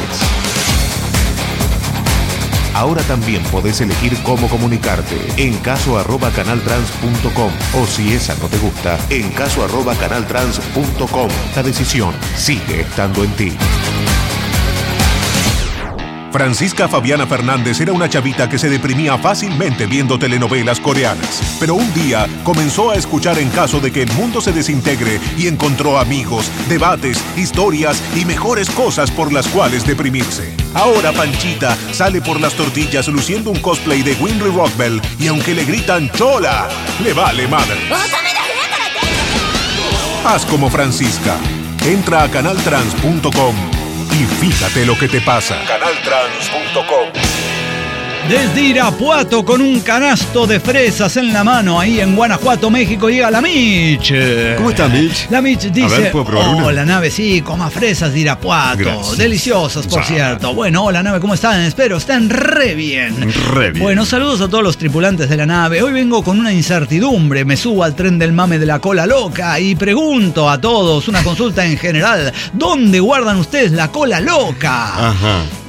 Ahora también podés elegir cómo comunicarte en caso arroba canaltrans punto com o si esa no te gusta, en caso arroba canaltrans punto com. La decisión sigue estando en ti. Francisca Fabiana Fernández era una chavita que se deprimía fácilmente viendo telenovelas coreanas. Pero un día comenzó a escuchar En caso de que el mundo se desintegre y encontró amigos, debates, historias y mejores cosas por las cuales deprimirse. Ahora Panchita sale por las tortillas luciendo un cosplay de Winry Rockbell y aunque le gritan ¡Chola!, le vale madre. Haz como Francisca. Entra a canaltrans punto com y fíjate lo que te pasa. canaltrans punto com. Desde Irapuato con un canasto de fresas en la mano, ahí en Guanajuato, México, llega la Mitch. ¿Cómo está, Mitch? La Mitch dice, A ver, ¿puedo probar oh, una? la nave, sí, coma fresas de Irapuato. Gracias. Deliciosas, por Ah. cierto. Bueno, hola nave, ¿cómo están? Espero, están re bien. Re bien. Bueno, saludos a todos los tripulantes de la nave. Hoy vengo con una incertidumbre. Me subo al tren del mame de la cola loca y pregunto a todos, una consulta en general, ¿dónde guardan ustedes la cola loca? Ajá.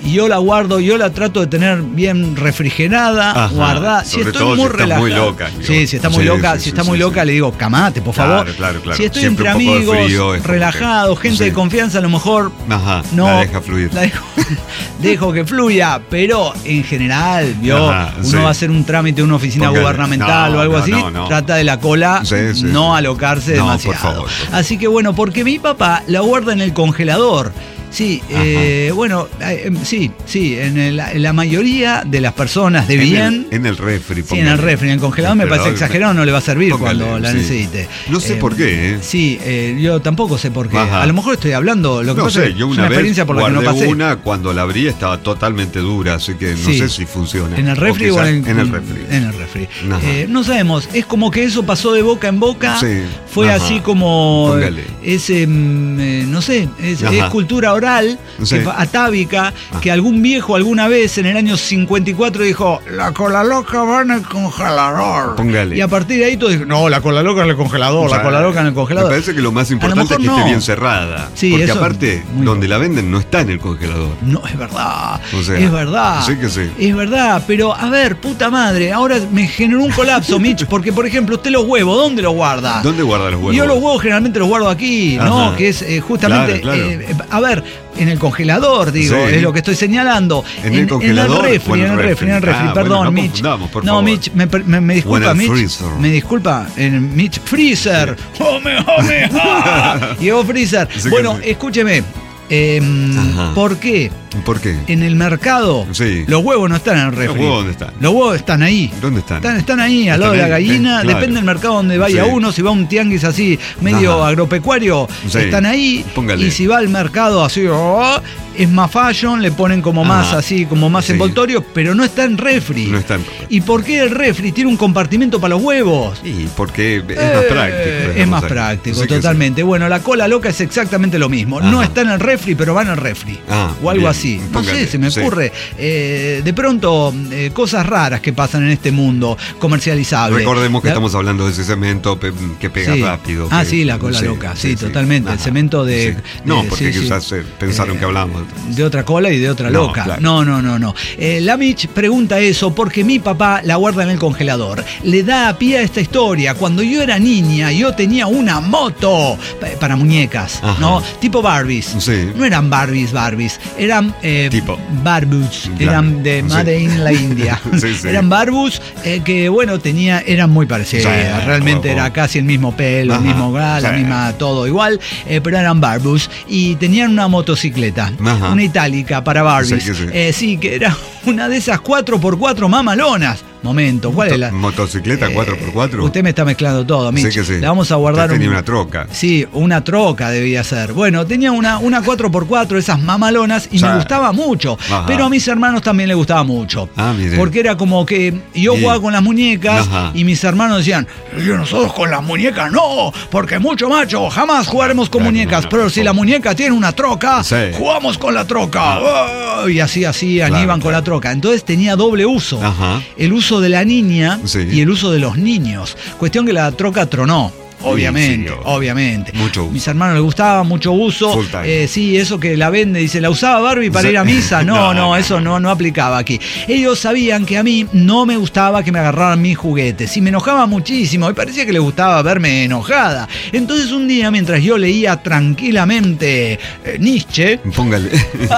y yo la guardo, yo la trato de tener bien refrigerada, Ajá, guardada. Si sobre estoy todo muy si está relajado. muy loca, digo. Sí, si está muy Sí, loca, sí, si sí, está sí, muy sí. loca, le digo, camate, por favor. Claro, claro, claro. Si estoy Siempre entre un poco de amigos, frío, es como relajado, que- gente sí. de confianza, a lo mejor Ajá, no la deja fluir. la dejo, dejo que fluya, pero en general, vio, Ajá, uno sí. va a hacer un trámite en una oficina Póngale. gubernamental No, o algo no, así, no, no. trata de la cola Sí, sí, no sí. alocarse No, por demasiado. favor, por favor. Así que bueno, porque mi papá la guarda en el congelador. Sí, eh, bueno, eh, sí, sí, en, el- en la mayoría de las personas de En bien. el, en el refri. Sí, en el refri, en el congelador me parece exagerado, no le va a servir Póngale, cuando la sí. necesite. No sé Eh, por qué, ¿eh? Sí, eh, yo tampoco sé por qué. Ajá. A lo mejor estoy hablando, lo que No pasa sé, es que yo es una, una vez experiencia por la que no guardé pasé. una, cuando la abrí estaba totalmente dura, así que no Sí. sé si funciona. ¿En el refri o, quizás en el, en el refri? En el refri. Ajá. Eh, no sabemos, es como que eso pasó de boca en boca. Sí. Fue Ajá. así como Póngale. ese, mm, eh, no sé, es, Ajá. es cultura oral, Sí. que fa- atávica, que algún viejo alguna vez en el año cincuenta y cuatro dijo, la cola loca va en el congelador. Póngale. Y a partir de ahí todos dijeron, no, la cola loca en el congelador, O sea, la cola loca en el congelador. Me parece que lo más A lo importante es mejor que esté no. bien cerrada. Sí, porque eso aparte, muy donde la venden no está en el congelador. No, es verdad. O sea, es verdad. sí que sí. Es verdad, pero a ver, puta madre, ahora me generó un colapso, Mitch, porque por ejemplo, usted los huevos, ¿dónde los guarda? ¿Dónde guarda los huevos? Yo los huevos generalmente los guardo aquí, ¿no? Ajá. Que es eh, justamente, Claro, claro. eh, a ver, en el congelador, digo, Sí. es lo que estoy señalando. ¿En el congelador En el refri, o en en el el refri, en el refri? refri, Ah, perdón, bueno, no Mitch. confundamos, por no, favor. Mitch, me, me, me disculpa, O en el Mitch. freezer. Me disculpa, en Mitch Freezer. Home, home, ah. Llegó Freezer. Sí que Bueno, sí. escúcheme. eh, Ajá. ¿Por qué? ¿Por qué? En el mercado, Sí. los huevos no están en el refri. ¿Los huevos dónde están? Los huevos están ahí. ¿Dónde están? Están, están ahí, al Están lado de la ahí, gallina. eh, claro. Depende del mercado donde vaya Sí. uno. Si va a un tianguis así, medio Ajá. agropecuario, Sí. están ahí. Póngale. Y si va al mercado así, oh, es más fashion, le ponen como más Ajá. así, como más Sí. envoltorio, pero no está en refri. No está en- ¿Y por qué el refri tiene un compartimento para los huevos? Sí, porque es más Eh, práctico. Es más digamos, práctico, sí que sí. totalmente. Bueno, la cola loca es exactamente lo mismo. Ajá. No está en el refri, pero va en el refri. Ah, o algo bien. así. No Póngale, sé, se me sí. ocurre. Eh, de pronto, eh, cosas raras que pasan en este mundo comercializable. Recordemos que La- estamos hablando de ese cemento pe- que pega Sí. rápido. Ah, que- sí, la cola loca, sí, totalmente. El cemento de- Sí. No, de- porque sí, sí. quizás eh, pensaron Eh, que hablamos. De otra cola y de otra No, loca. claro. No, no, no, no. Eh, la Mitch pregunta eso porque mi papá la guarda en el congelador. Le da pie a esta historia. Cuando yo era niña, yo tenía una moto pa- para muñecas, Ajá. ¿no? Tipo Barbies. Sí. No eran Barbies, Barbies. Eran eh, Tipo. Barbus. Claro. Eran de Sí. Made in la India. Sí, sí. Eran Barbus eh, que, bueno, tenía, eran muy parecidas. Sí, Realmente ojo. era casi el mismo pelo, Ajá. el mismo gra- la Sí. misma todo igual, eh, pero eran Barbus y tenían una motocicleta, Ajá. una itálica para Barbies. Sí, que sí. Eh, sí, que era una de esas cuatro por cuatro mamalonas. Momento, ¿cuál es la? Motocicleta Eh, cuatro por cuatro. Usted me está mezclando todo, Mitch. Sí que sí. La vamos a guardar. Usted tenía un- una troca. Sí, una troca debía ser. Bueno, tenía una, una cuatro por cuatro, esas mamalonas, y Sí. me gustaba mucho. Ajá. Pero a mis hermanos también les gustaba mucho. Ah, mire. Porque era como que yo Bien. jugaba con las muñecas Ajá. y mis hermanos decían, yo nosotros con las muñecas no, porque mucho macho, jamás jugaremos con Claro, muñecas. no, no, pero por si favor. la muñeca tiene una troca, Sí. jugamos con la troca. Oh, y así, así, Claro, iban con claro. la troca. Entonces tenía doble uso. Ajá. El uso de la niña Sí. y el uso de los niños. Cuestión que la troca tronó. Obviamente, sí, obviamente. mucho uso. Mis hermanos les gustaba mucho uso. Full time. Eh, sí, eso que la vende, dice, ¿la usaba Barbie para Sí. ir a misa? No, No, no, no, eso no, no aplicaba aquí. Ellos sabían que a mí no me gustaba que me agarraran mis juguetes. Y me enojaba muchísimo. Y parecía que les gustaba verme enojada. Entonces un día, mientras yo leía tranquilamente eh, Nietzsche, Póngale.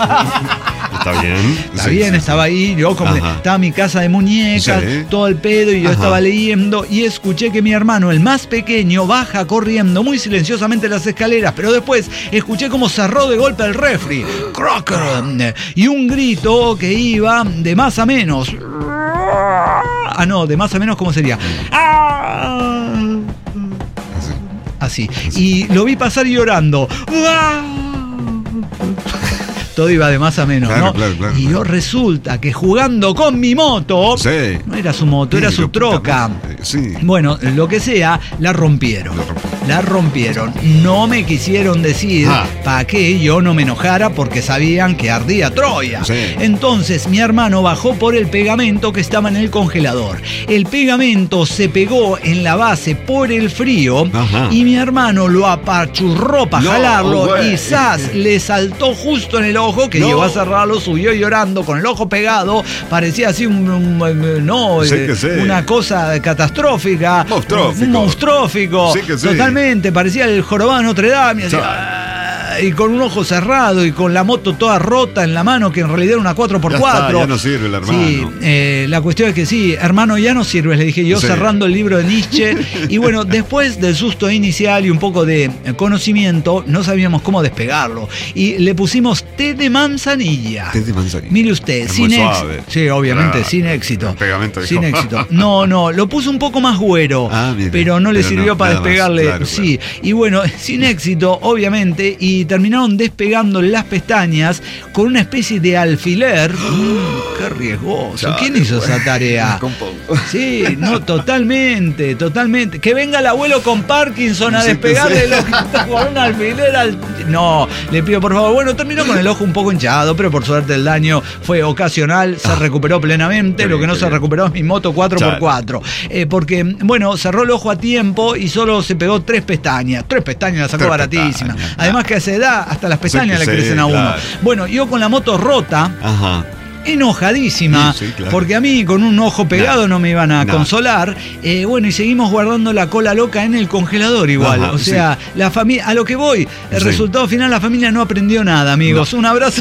Está bien. Está Sí, bien, sí, estaba sí. ahí, yo como Ajá. estaba en mi casa de muñecas, Sí. todo el pedo, y yo Ajá. estaba leyendo y escuché que mi hermano, el más pequeño, baja corriendo muy silenciosamente las escaleras, pero después escuché como cerró de golpe el refri, ¡cracker! Y un grito que iba de más a menos. Ah, no, de más a menos, ¿cómo sería? ¡Ah! Así. Así. Y lo vi pasar llorando. ¡Ah! Todo iba de más a menos, Claro, ¿no? claro, claro, y yo claro. resulta que jugando con mi moto, Sí. no era su moto, era Sí, su lo puta troca. madre. sí. Bueno, lo que sea, la rompieron. Lo rompieron. La rompieron. No me quisieron decir Ah. para que yo no me enojara porque sabían que ardía Troya. Sí. Entonces mi hermano bajó por el pegamento que estaba en el congelador. El pegamento se pegó en la base por el frío. Ajá. Y mi hermano lo apachurró para No, jalarlo güey. y ¡zas! Le saltó justo en el ojo, que No. llegó a cerrarlo, subió llorando con el ojo pegado. Parecía así un, un- un- no, Sí eh, que sí. una cosa catastrófica. Monstrófico. Un monstrófico. Sí que sí. Totalmente, parecía el jorobado de Notre Dame. Y, así, Sí. ¡ah! Y con un ojo cerrado y con la moto toda rota en la mano, que en realidad era una cuatro por Ya cuatro. está, ya no sirve el hermano. Sí, eh, la cuestión es que sí, hermano, ya no sirve, le dije yo, Sí. cerrando el libro de Nietzsche. Y bueno, después del susto inicial y un poco de eh, conocimiento, no sabíamos cómo despegarlo. Y le pusimos té de manzanilla. Té de manzanilla. Mire usted, Es sin muy éxito. suave. Sí, obviamente, Claro, sin el éxito. pegamento Sin dijo. éxito. No, no, lo puso un poco más güero, Ah, bien, pero no le pero sirvió no, para nada más, despegarle. claro, sí, y bueno, sin éxito, obviamente, y terminaron despegando las pestañas con una especie de alfiler. Mm, qué riesgoso. ¿Quién Chale, hizo güey. esa tarea? Compo. Sí, no, totalmente, totalmente. Que venga el abuelo con Parkinson a Sí, despegarle sí. lo que está con una alfiler al... No, le pido por favor. Bueno, terminó con el ojo un poco hinchado, pero por suerte el daño fue ocasional, se recuperó plenamente. qué Lo que bien, no qué se bien. recuperó es mi moto cuatro por cuatro. Eh, porque, bueno, cerró el ojo a tiempo y solo se pegó tres pestañas. Tres pestañas las sacó Tres baratísimas. pestañas. Además que a esa edad hasta las pestañas Sí, le sí, crecen a uno. claro. Bueno, yo con la moto rota, Ajá. enojadísima, Sí, sí, claro. porque a mí con un ojo pegado no, No, me iban a no. consolar. Eh, bueno, y seguimos guardando la cola loca en el congelador igual. Ajá, o sea, la familia, a lo que voy, el Sí. resultado final, la familia no aprendió nada, amigos. Un abrazo.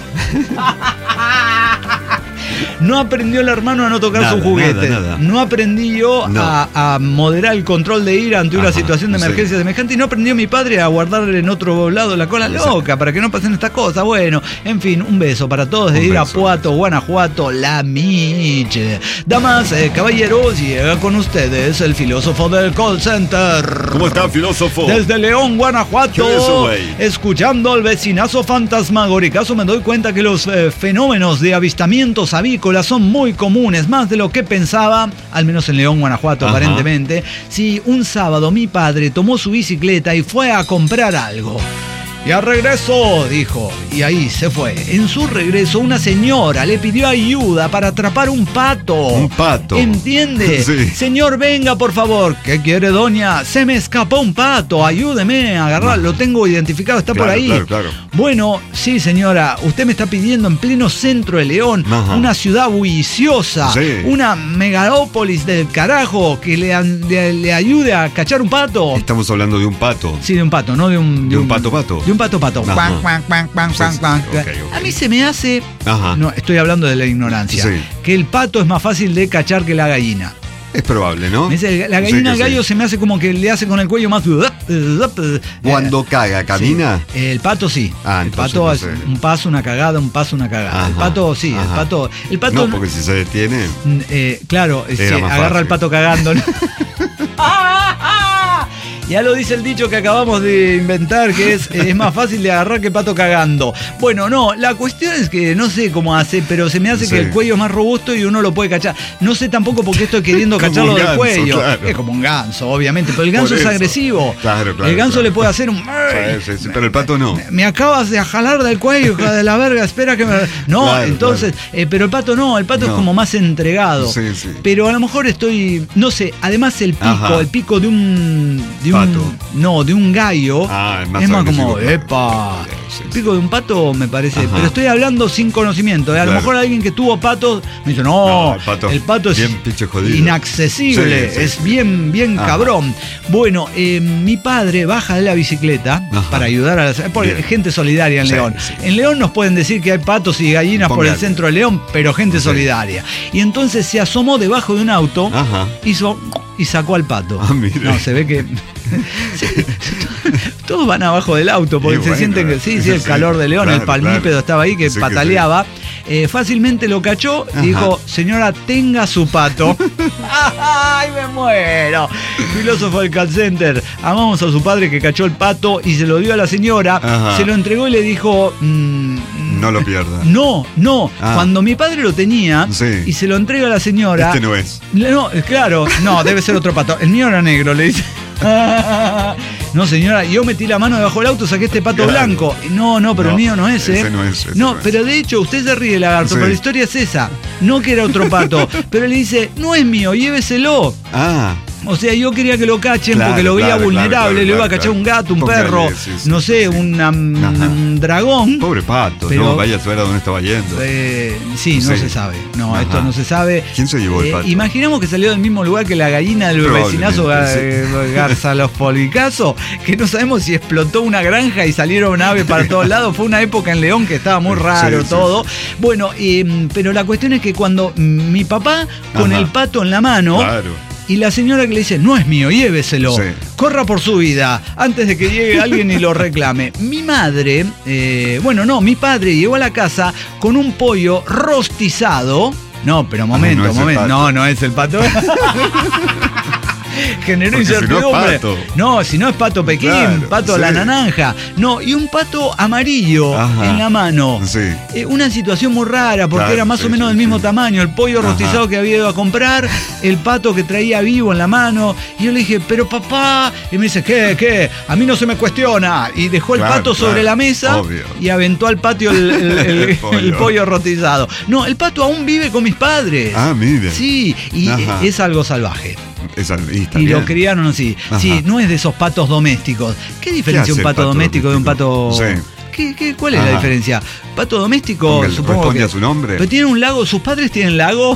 No aprendió el hermano a no tocar Nada, su juguete. nada, nada. No aprendí yo No. a, a moderar el control de ira ante una Ajá, situación de sí. emergencia semejante. Y no aprendió mi padre a guardarle en otro lado la cola Exacto. loca para que no pasen estas cosas. Bueno, en fin, un beso para todos de Un ir a beso. Puato, Guanajuato, la Miche. Damas, eh, caballeros, llega con ustedes el filósofo del call center. ¿Cómo está, filósofo? Desde León, Guanajuato, ¿Qué es eso, güey? escuchando al vecinazo fantasmagoricazo, me doy cuenta que los eh, fenómenos de avistamientos avícolas son muy comunes, más de lo que pensaba, al menos en León, Guanajuato, Ajá. aparentemente. Si un sábado mi padre tomó su bicicleta y fue a comprar algo. Y al regreso, dijo, y ahí se fue. En su regreso, una señora le pidió ayuda para atrapar un pato. Un pato. ¿Entiende? Sí. Señor, venga, por favor. ¿Qué quiere, doña? Se me escapó un pato. Ayúdeme a agarrar. Lo tengo identificado, está por Claro, ahí. claro, claro. Bueno, sí, señora. Usted me está pidiendo en pleno centro de León, Ajá. una ciudad bulliciosa, Sí. una megalópolis del carajo, que le, an- le- le ayude a cachar un pato. Estamos hablando de un pato. Sí, de un pato, no de un... De un pato, pato. De un pato pato. Ajá. Cuan, cuan, cuan, cuan, Sí, cuan, sí, cuan. sí, ok, ok. A mí se me hace... Ajá. No, estoy hablando de la ignorancia. Sí. Que el pato es más fácil de cachar que la gallina. Es probable, ¿no? Me dice, la Sí gallina que al gallo sí. se me hace como que le hace con el cuello más... Cuando Eh, caga, camina. sí. El pato sí. Ah, el entonces pato no es sé. un paso, una cagada, un paso, una cagada. El Ajá, pato sí, el ajá. pato... El pato No, porque si se detiene. Mm, eh, claro, eh, Era sí, más agarra fácil. el pato cagando. ¿no? Ya lo dice el dicho que acabamos de inventar, que es, eh, es más fácil de agarrar que pato cagando. Bueno, no, la cuestión es que no sé cómo hace, pero se me hace Sí. que el cuello es más robusto y uno lo puede cachar. No sé tampoco por qué estoy queriendo Como cacharlo un del ganso, cuello. claro. Es como un ganso, obviamente, pero el ganso Por es eso. agresivo. Claro, claro, El ganso claro. le puede hacer un... Sí, sí, sí, pero el pato no. Me acabas de jalar del cuello, hija de la verga, espera que me... No, Claro, entonces, eh, pero el pato no, el pato es No. como más entregado. Sí, sí. Pero a lo mejor estoy, no sé, además el pico, Ajá. el pico de un... De Pato. un no, de un gallo. Ah, es más es más como, agresivo, claro. epa. Sí, sí, El sí. pico de un pato me parece, Ajá. pero estoy hablando sin conocimiento. ¿eh? A lo Claro. mejor alguien que tuvo patos me dice, no, No, el pato- el pato es bien pinche jodido. inaccesible, Sí, sí, es sí. bien, bien Ajá. cabrón. Bueno, eh, mi padre baja de la bicicleta Ajá. para ayudar a las, por Bien. gente solidaria en Sí, León. sí. En León nos pueden decir que hay patos y gallinas por el Póngale. centro de León, pero gente Sí. solidaria. Y entonces se asomó debajo de un auto, Ajá. hizo y sacó al pato. Ah, mire. No, se ve que sí, todos van abajo del auto porque Y se bueno, sienten que sí, sí, el sí, calor de León, claro, el palmípedo claro. estaba ahí que Sí que pataleaba. Eh, fácilmente lo cachó y Ajá. dijo, señora, tenga su pato. ¡Ay, me muero! Filósofo del call center. Amamos a su padre que cachó el pato y se lo dio a la señora. Ajá. Se lo entregó y le dijo, mm, No lo pierda. No, no. Ah. Cuando mi padre lo tenía Sí. y se lo entrega a la señora. Este no es. No, claro, no, debe ser otro pato. El mío era negro, le dice. No, señora, yo metí la mano debajo del auto, saqué este pato Claro. blanco. No, no, pero No, el mío no es, ¿eh? ese no es, ese no, no es. pero de hecho, usted se ríe, lagarto, Sí. pero la historia es esa. No que era otro pato, pero le dice, no es mío, lléveselo. Ah. O sea, yo quería que lo cachen Claro, porque lo veía claro, vulnerable, claro, claro, le iba a claro, cachar un gato, un Póngale, perro, sí, sí, no sé, sí. una- un, Ajá. un dragón. Pobre pato, Pero- no vaya a saber a dónde estaba yendo. Eh, sí, no Sí. se sabe. No, Ajá. esto no se sabe. ¿Quién se llevó el Eh, pato? Imaginamos que salió del mismo lugar que la gallina del Probablemente, vecinazo Ga- sí. eh, Garza los Policaso, que no sabemos si explotó una granja y salieron aves para todos lados. Fue una época en León que estaba muy raro Sí, sí, todo. Bueno, eh, pero la cuestión es que cuando mi papá con Ajá. el pato en la mano. Claro. Y la señora que le dice, no es mío, lléveselo. Sí. Corra por su vida antes de que llegue alguien y lo reclame. Mi madre, eh, bueno, no, mi padre llegó a la casa con un pollo rostizado. No, pero momento, no es el momento. pato. No, no es el pato. Generó Porque si no es incertidumbre. pato. No, si no es pato Pekín, Claro, pato a sí. la naranja. No, y un pato amarillo Ajá. en la mano. Sí. Eh, una situación muy rara, porque Claro, era más sí, o menos sí, del mismo sí. tamaño. El pollo Ajá. rostizado que había ido a comprar, el pato que traía vivo en la mano. Y yo le dije, pero papá. Y me dice, ¿qué? ¿Qué? A mí no se me cuestiona. Y dejó el Claro, pato sobre claro, la mesa obvio. y aventó al patio el, el- el- El pollo. el pollo rostizado. No, el pato aún vive con mis padres. Ah, mire. Sí, y Ajá. es algo salvaje. Esa, y está Y bien. lo criaron así. Ajá. Sí, no es de esos patos domésticos. ¿Qué diferencia hace un el pato, pato doméstico de un pato? doméstico? Sí. ¿Qué, qué, ¿Cuál es la Ajá. diferencia? Pato doméstico, Póngale, supongo responde que. a su nombre. Pero tiene un lago, ¿sus padres tienen lago?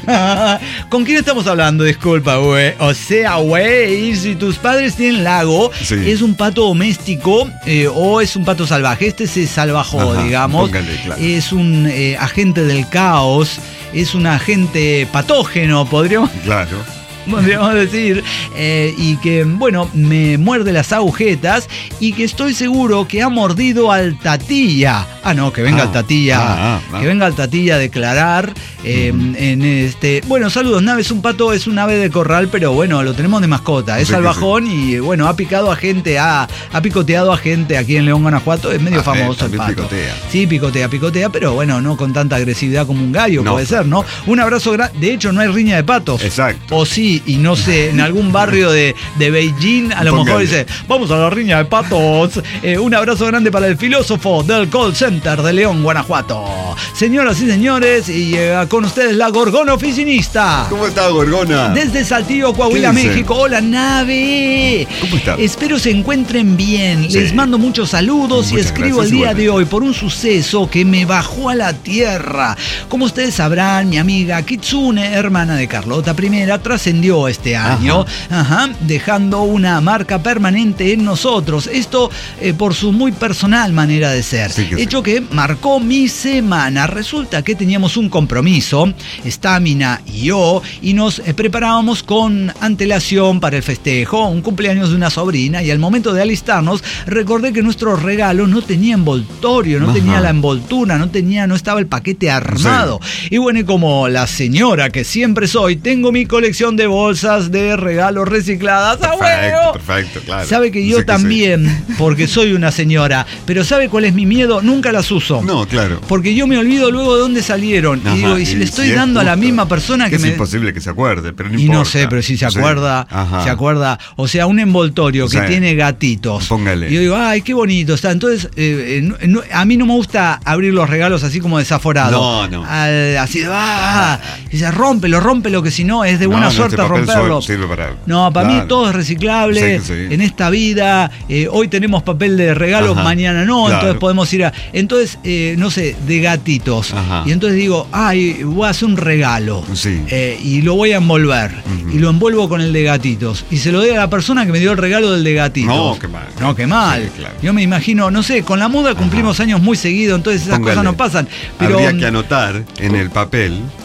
¿Con quién estamos hablando? Disculpa, güey. O sea, güey, si tus padres tienen lago, Sí. ¿es un pato doméstico eh, o es un pato salvaje? Este se salvajó, Ajá, digamos. póngale, claro. Es un eh, agente del caos, es un agente patógeno, podríamos Claro. podríamos decir, eh, y que, bueno, me muerde las agujetas y que estoy seguro que ha mordido al Tatilla. Ah, no, que venga Ah, el Tatilla, ah, ah, que ah. venga el Tatilla a declarar eh, en este... Bueno, saludos, Nave, es un pato, es un ave de corral, pero bueno, lo tenemos de mascota, es Sí que salvajón y, bueno, ha picado a gente, ha, ha picoteado a gente aquí en León, Guanajuato, es medio Ah, famoso eh, el también pato. picotea. Sí, picotea, picotea, pero bueno, no con tanta agresividad como un gallo, No, puede ser, ¿no? Un abrazo grande, de hecho no hay riña de patos. Exacto. O sí, y no sé, en algún barrio de, de Beijing a lo mejor Póngale. dice, vamos a la riña de patos. Eh, un abrazo grande para el filósofo del call center de León, Guanajuato. Señoras y señores, y llega con ustedes la Gorgona Oficinista. ¿Cómo está, Gorgona? Desde Saltillo, Coahuila, ¿Qué dice? México. Hola, Nave. ¿Cómo está? Espero se encuentren bien. Sí. Les mando muchos saludos y Muchas escribo gracias, el día igualmente. de hoy por un suceso que me bajó a la tierra. Como ustedes sabrán, mi amiga Kitsune, hermana de Carlota I, trascendió este año, ajá, dejando una marca permanente en nosotros. Esto eh, por su muy personal manera de ser. Sí que sí. Hecho que marcó mi semana. Resulta que teníamos un compromiso, Stamina y yo, y nos eh, preparábamos con antelación para el festejo, un cumpleaños de una sobrina, y al momento de alistarnos recordé que nuestro regalo no tenía envoltorio, no Ajá. tenía la envoltura, no tenía, no estaba el paquete armado. Y bueno, y como la señora que siempre soy, tengo mi colección de bolsas de regalos recicladas. ¡A Perfecto, huevo! perfecto, claro. Sabe que Sé yo sí. también, porque soy una señora, pero ¿sabe cuál es mi miedo? Nunca las uso. No, claro. Porque yo me olvido luego de dónde salieron. Ajá, y digo, y si le estoy es dando a la justo, misma persona que es me. imposible que se acuerde, pero no Y importa. no sé, pero si se Sí. acuerda, Ajá. se acuerda, o sea, un envoltorio que Sí. tiene gatitos. Póngale. Y yo digo, ay, qué bonito está. Entonces, eh, eh, no- no- a mí no me gusta abrir los regalos así como desaforado. No, no. Al- así, ah, y se rómpelo, rómpelo, que si no es de buena No, no, suerte este papel romperlo. sirve para... No, para mí Claro. todo es reciclable. Sí, sí. En esta vida, eh, hoy tenemos papel de regalo, Ajá. mañana no, Claro. entonces podemos ir a. Entonces, eh, no sé, de gatitos. Ajá. Y entonces digo, ay, voy a hacer un regalo. Sí. Eh, y lo voy a envolver. Ujú. Y lo envuelvo con el de gatitos. Y se lo doy a la persona que me dio el regalo del de gatitos. No, qué mal. No, qué mal. Sí, claro. Yo me imagino, no sé, con la muda cumplimos años muy seguido, entonces esas Póngale. cosas no pasan. Pero Habría que anotar en el papel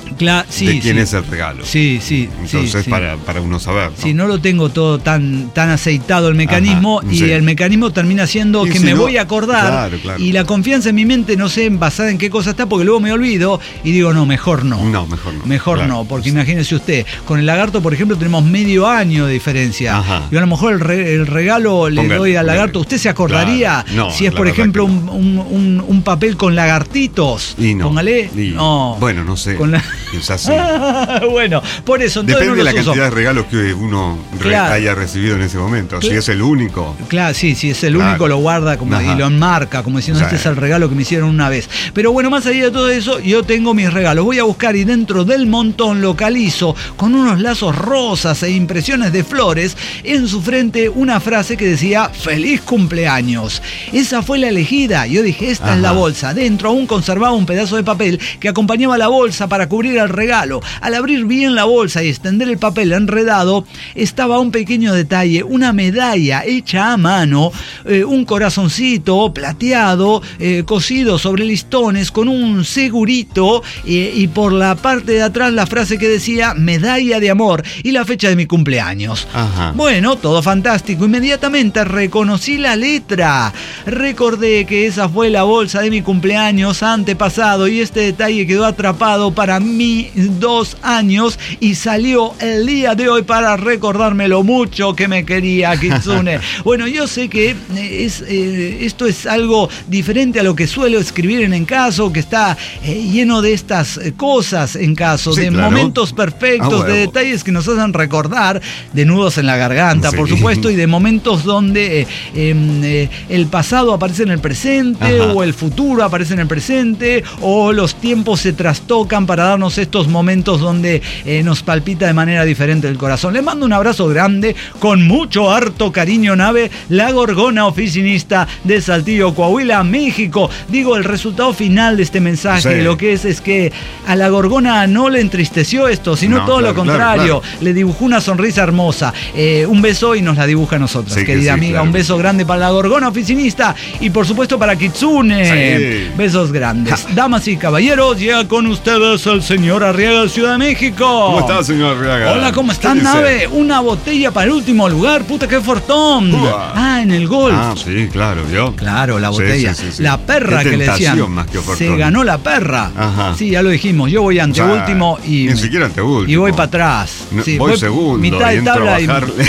Cla- sí, de quién sí. es el regalo. Sí, sí. Entonces, sí, sí. Para, para uno saber, ¿no? Si no lo tengo todo tan, tan aceitado el mecanismo, Ajá, y sí. el mecanismo termina siendo Y que si me no, voy a acordar, claro, claro. y la confianza en mi mente no sé basada en qué cosa está, porque luego me olvido y digo, no, mejor no. No, mejor no. Mejor Claro. no, porque imagínese usted, con el lagarto, por ejemplo, tenemos medio año de diferencia. Ajá. Yo a lo mejor el, re- el regalo le Póngale, doy al póngale. lagarto. ¿Usted se acordaría Claro. No, si es, la por verdad ejemplo, que un, no. un, un- un papel con lagartitos? Y no. Póngale. Y- no. Bueno, no sé. Con la- Quizás sí. Bueno, por eso, entonces Depende no de la los uso. cantidad de regalos que uno re- Claro. haya recibido en ese momento. Si Claro. es el único. Claro, sí, sí, es el Claro. único, lo guarda como, Ajá. y lo enmarca, como diciendo, Sí. este es el regalo que me hicieron una vez. Pero bueno, más allá de todo eso, yo tengo mis regalos. Voy a buscar y dentro del montón localizo con unos lazos rosas e impresiones de flores en su frente una frase que decía ¡Feliz cumpleaños! Esa fue la elegida. Yo dije, esta Ajá. es la bolsa. Dentro aún conservaba un pedazo de papel que acompañaba la bolsa para cubrir el regalo. Al abrir bien la bolsa y extender el papel enredado, estaba un pequeño detalle, una medalla hecha a mano, eh, un corazoncito plateado, eh, cosido sobre listones con un segurito, eh, y por la parte de atrás la frase que decía medalla de amor y la fecha de mi cumpleaños. Ajá. Bueno, todo fantástico. Inmediatamente reconocí la letra. Recordé que esa fue la bolsa de mi cumpleaños antepasado y este detalle quedó atrapado para mis dos años y salió el día de hoy para recordarme lo mucho que me quería Kitsune. Bueno, yo sé que es, eh, esto es algo diferente a lo que suelo escribir en En Caso, que está eh, lleno de estas eh, cosas en Caso, Sí, de claro. momentos perfectos, Ah, de huevo. detalles que nos hacen recordar, de nudos en la garganta, Sí. por supuesto, y de momentos donde eh, eh, el pasado aparece en el presente, Ajá. o el futuro aparece en el presente, o los tiempos se trastocan para darnos estos momentos donde eh, nos palpita de manera diferente el corazón. Les mando un abrazo grande, con mucho harto cariño, nave, la Gorgona oficinista de Saltillo, Coahuila, México. Digo, el resultado final de este mensaje, Sí. lo que es es que a la Gorgona no le entristeció esto, sino No, todo claro, lo contrario, claro, le dibujó una sonrisa hermosa. Eh, un beso y nos la dibuja a nosotros, Sí, que querida sí, amiga. claro. Un beso grande para la Gorgona oficinista y por supuesto para Kitsune. Sí. Besos grandes. Damas y caballeros, llega con ustedes el señor Arriaga de Ciudad de México. ¿Cómo está, señor Arriaga? Hola, ¿cómo ¿Qué están, dice? nave? Una botella para el último lugar, puta, qué fortón. Uah. Ah, en el golf. Ah, sí, claro, ¿vio? Claro, la Sí, botella. sí, sí, sí. La perra Qué que le decían. tentación más que Se oportuno. ganó la perra. Ajá. Sí, ya lo dijimos. Yo voy anteúltimo O sea, y. ni siquiera anteúltimo. Y voy para atrás. No, Sí, voy segundo mitad y de entro a tabla y. bajarle.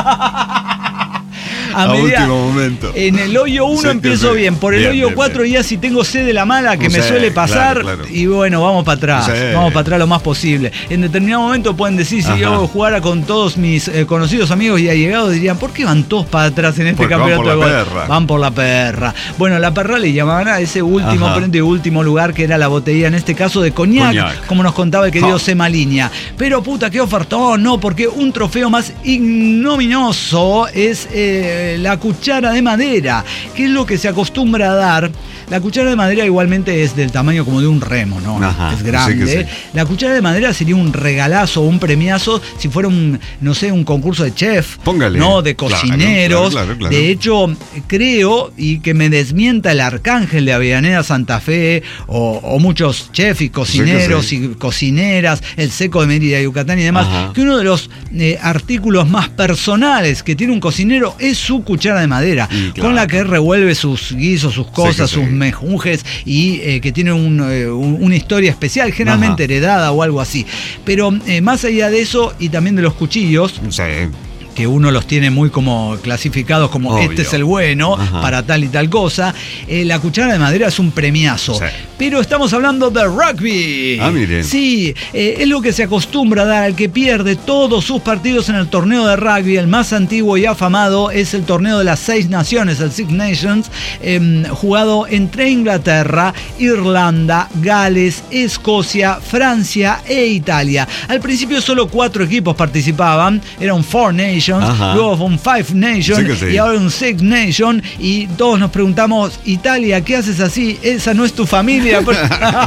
A, A medida- último momento. En el hoyo uno Sí, empiezo sí. bien. Por el Bien, hoyo bien, cuatro bien. ya si tengo sed de la mala que Sí, me suele pasar. claro, claro. Y bueno, vamos para atrás. Sí. Vamos para atrás lo más posible. En determinado momento pueden decir, si Ajá. yo jugara con todos mis eh, conocidos amigos y allegados, dirían, ¿por qué van todos para atrás en este Porque van campeonato por de la golf? perra. Van por la perra. Bueno, la perra le llamaban a ese último Ajá. premio y último lugar, que era la botella, en este caso de coñac, Coñac. como nos contaba el querido Ja. Semaliña. Pero puta, qué ofertón, no, porque un trofeo más ignominioso es eh, la cuchara de madera, que es lo que se acostumbra a dar. La cuchara de madera igualmente es del tamaño como de un remo, ¿no? Ajá, Es sí grande. que sí. La cuchara de madera sería un regalazo, un premiazo, si fuera un, no sé, un concurso de chef. Póngale. No, de Claro, cocineros. claro, claro, claro. De hecho, creo, y que me desmienta el Arcángel de Avellaneda Santa Fe, o, o muchos chefs y cocineros Sí que y cocineras, el Seco de Mérida, Yucatán y demás, Ajá. que uno de los eh, artículos más personales que tiene un cocinero es su cuchara de madera, Y claro. con la que revuelve sus guisos, sus cosas, sí. sus mejunjes, y eh, que tiene un, eh, un- una historia especial, generalmente Ajá. heredada o algo así. Pero eh, más allá de eso, y también de los cuchillos, Sí. que uno los tiene muy como clasificados como Obvio. este es el bueno, Ajá. para tal y tal cosa. Eh, la cuchara de madera es un premiazo. Sí. Pero estamos hablando de rugby. Ah, miren. Sí, eh, es lo que se acostumbra a dar al que pierde todos sus partidos en el torneo de rugby. El más antiguo y afamado es el torneo de las seis naciones, el Six Nations, eh, jugado entre Inglaterra, Irlanda, Gales, Escocia, Francia e Italia. Al principio solo cuatro equipos participaban, era un Four Nations, Ajá. luego fue un Five Nations, Sí que sí. y ahora un Six Nation, y todos nos preguntamos, Italia, ¿qué haces así? Esa no es tu familia.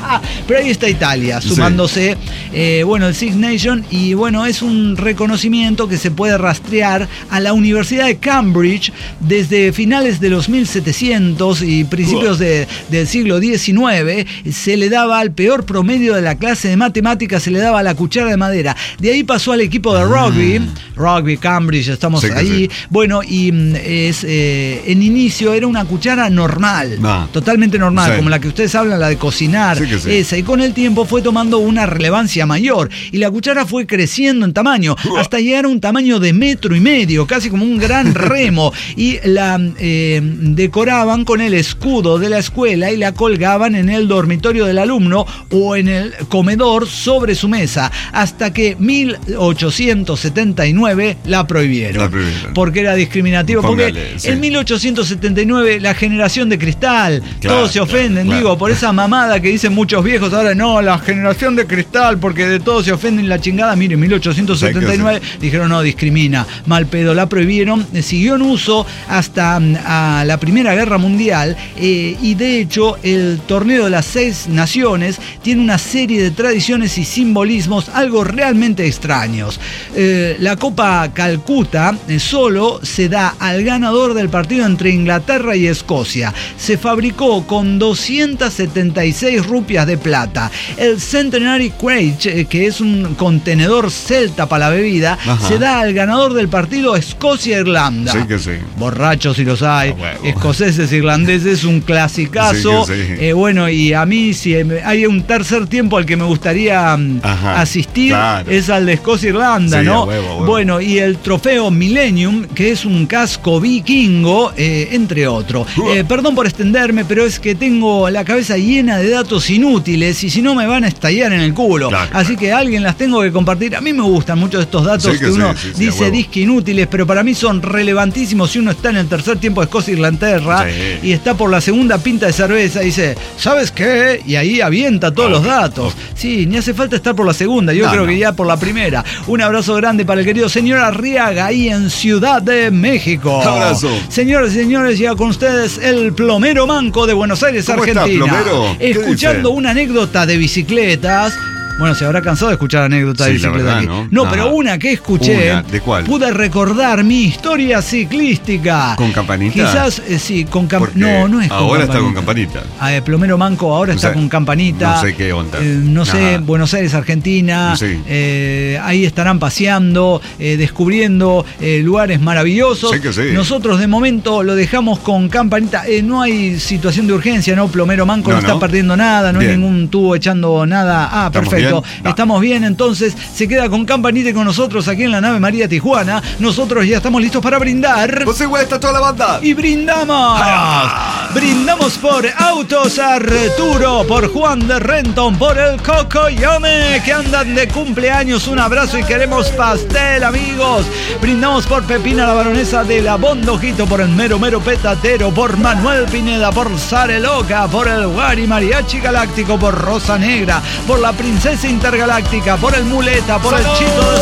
Pero ahí está Italia, sumándose, sí. eh, bueno, el Six Nations, y bueno, es un reconocimiento que se puede rastrear a la Universidad de Cambridge desde finales de los mil setecientos y principios de, del siglo diecinueve. Se le daba al peor promedio de la clase de matemáticas, se le daba la cuchara de madera. De ahí pasó al equipo de rugby, ah. rugby Cambridge, estamos sí, ahí. Sí. Bueno, y es eh, en inicio era una cuchara normal, ah. totalmente normal, sí. como la que ustedes hablan, la de cocinar, sí sí. esa, y con el tiempo fue tomando una relevancia mayor, y la cuchara fue creciendo en tamaño, uh. hasta llegar a un tamaño de metro y medio, casi como un gran remo, y la eh, decoraban con el escudo de la escuela y la colgaban en el dormitorio del alumno o en el comedor sobre su mesa, hasta que mil ochocientos setenta y nueve la prohibieron, la prohibieron. porque era discriminativo. Póngale, porque sí. en mil ochocientos setenta y nueve la generación de cristal, claro, todos se ofenden, claro, digo, claro. por esa mamada que dicen muchos viejos ahora, no, la generación de cristal, porque de todos se ofenden la chingada. Mire, en mil ochocientos setenta y nueve sí. dijeron, no, discrimina, mal pedo, la prohibieron, siguió en uso hasta a la Primera Guerra Mundial, eh, y de hecho el torneo de las seis naciones tiene una serie de tradiciones y simbolismos algo realmente extraños. Eh, la Copa Calcuta eh, solo se da al ganador del partido entre Inglaterra y Escocia. Se fabricó con doscientas setenta y seis rupias de plata. El Centenary Crate, eh, que es un contenedor celta para la bebida, ajá, se da al ganador del partido Escocia-Irlanda. Sí que sí. Borrachos si los hay, oh, escoceses, irlandeses, un clasicazo. Sí sí. Eh, bueno, y a mí si hay un tercer tiempo al que me gustaría ajá, asistir, claro, es al de Escocia-Irlanda, sí, ¿no? Huevo, huevo. Bueno, y el trofeo Millennium, que es un casco vikingo, eh, entre otros. Uh. Eh, perdón por extenderme, pero es que tengo la cabeza llena de datos inútiles y si no me van a estallar en el culo. Claro, Así claro. que alguien las tengo que compartir. A mí me gustan mucho estos datos sí que, que uno sí, sí, dice sí, disque inútiles, pero para mí son relevantísimos si uno está en el tercer tiempo de Escocia-Inglaterra sí. y está por la segunda pinta de cerveza y dice, ¿sabes qué? Y ahí avienta todos okay. los datos. Okay. Sí, ni hace falta estar por la segunda, yo no, creo no. que ya por la primera. Un abrazo grande para el querido señor Arriaga, ahí en Ciudad de México. Un abrazo. Señores y señores, llega con ustedes el plomero manco de Buenos Aires, Argentina. Está, plomero? Escuchando una anécdota de bicicletas. Bueno, se habrá cansado de escuchar anécdotas sí, de bicicleta verdad, aquí. No, no pero una que escuché, una. ¿De cuál? Pude recordar mi historia ciclística. ¿Con campanita? Quizás, eh, sí, con campanita. No, no es con ahora campanita. Está con campanita. Ah, el plomero manco ahora o sea, está con campanita. No sé qué onda. Eh, no sé, Buenos Aires, Argentina. Sí. Eh, ahí estarán paseando, eh, descubriendo eh, lugares maravillosos. Sí que sí. Nosotros de momento lo dejamos con campanita. Eh, no hay situación de urgencia, ¿no? Plomero manco no, no está no. perdiendo nada, no bien. Hay ningún tubo echando nada. Ah, perfecto. Bien. Estamos bien, entonces se queda con campanita y con nosotros aquí en la nave María Tijuana. Nosotros ya estamos listos para brindar. Pues igual está toda la banda. Y brindamos. Ah. Brindamos por Autos Arturo, por Juan de Renton, por el Cocoyome, que andan de cumpleaños. Un abrazo y queremos pastel, amigos. Brindamos por Pepina la baronesa de la Bondojito, por el mero mero petatero, por Manuel Pineda, por Sare Loca, por el Guari Mariachi Galáctico, por Rosa Negra, por la Princesa Intergaláctica, por el Muleta, por el Chito de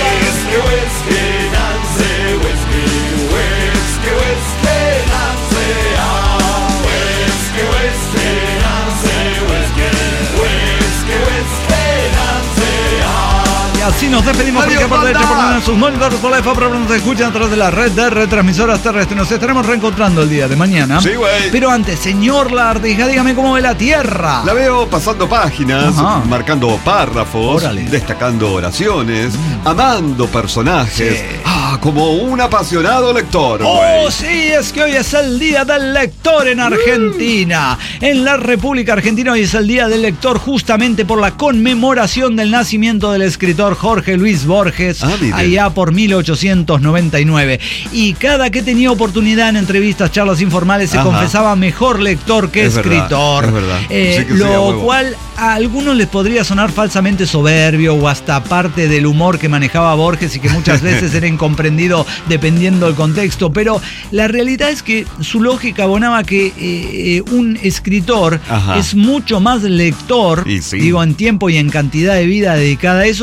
Así nos despedimos. Adiós, porque por derecho, por en sus monitores, por la F A, pero nos escuchan a través de la red de retransmisoras terrestres. Nos estaremos reencontrando el día de mañana. Sí, güey. Pero antes, señor Lardija, dígame cómo ve la Tierra. La veo pasando páginas, ajá, marcando párrafos, órale, destacando oraciones, mm, amando personajes. Sí. Ah, como un apasionado lector. Oh, güey. Sí, es que hoy es el día del lector en Argentina. Mm. En la República Argentina hoy es el día del lector, justamente por la conmemoración del nacimiento del escritor Jorge Luis Borges, ah, allá por mil ochocientos noventa y nueve. Y cada que tenía oportunidad en entrevistas, charlas informales, se ajá, confesaba mejor lector que es escritor. Verdad, es verdad. Eh, sí que lo sí, cual a algunos les podría sonar falsamente soberbio o hasta parte del humor que manejaba Borges y que muchas veces era incomprendido dependiendo del contexto. Pero la realidad es que su lógica abonaba que eh, un escritor ajá, es mucho más lector, sí, digo, en tiempo y en cantidad de vida dedicada a eso, que ajá,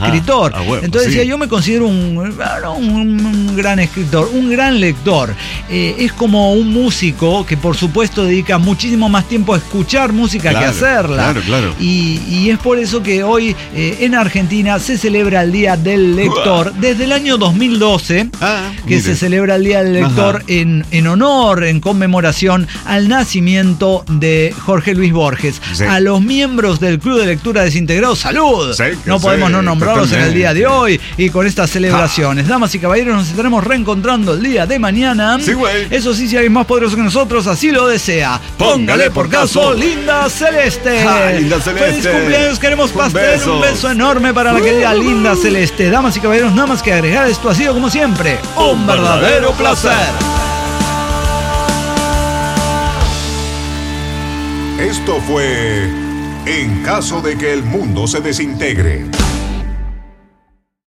escritor. Ah, bueno, Entonces sí. decía, yo me considero un, un, un gran escritor, un gran lector. Eh, es como un músico que por supuesto dedica muchísimo más tiempo a escuchar música claro, que a hacerla. Claro, claro. Y, y es por eso que hoy eh, en Argentina se celebra el Día del Lector. Desde el año dos mil doce, ah, que mire. se celebra el Día del Lector en, en honor, en conmemoración al nacimiento de Jorge Luis Borges. Sí. A los miembros del Club de Lectura Desintegrado, salud. Sí, no podemos sí, no nombrarlos totalmente. en el día de hoy y con estas celebraciones. Damas y caballeros, nos estaremos reencontrando el día de mañana. Sí, güey. Eso sí, si alguien más poderoso que nosotros así lo desea. Póngale Póngale por por caso, caso. Linda Celeste. Ah, Linda Celeste. Feliz cumpleaños, queremos Un pastel. beso. Un beso enorme para la querida Linda Celeste. Damas y caballeros, nada más que agregar, esto ha sido como siempre un verdadero placer. Esto fue En caso de que el mundo se desintegre.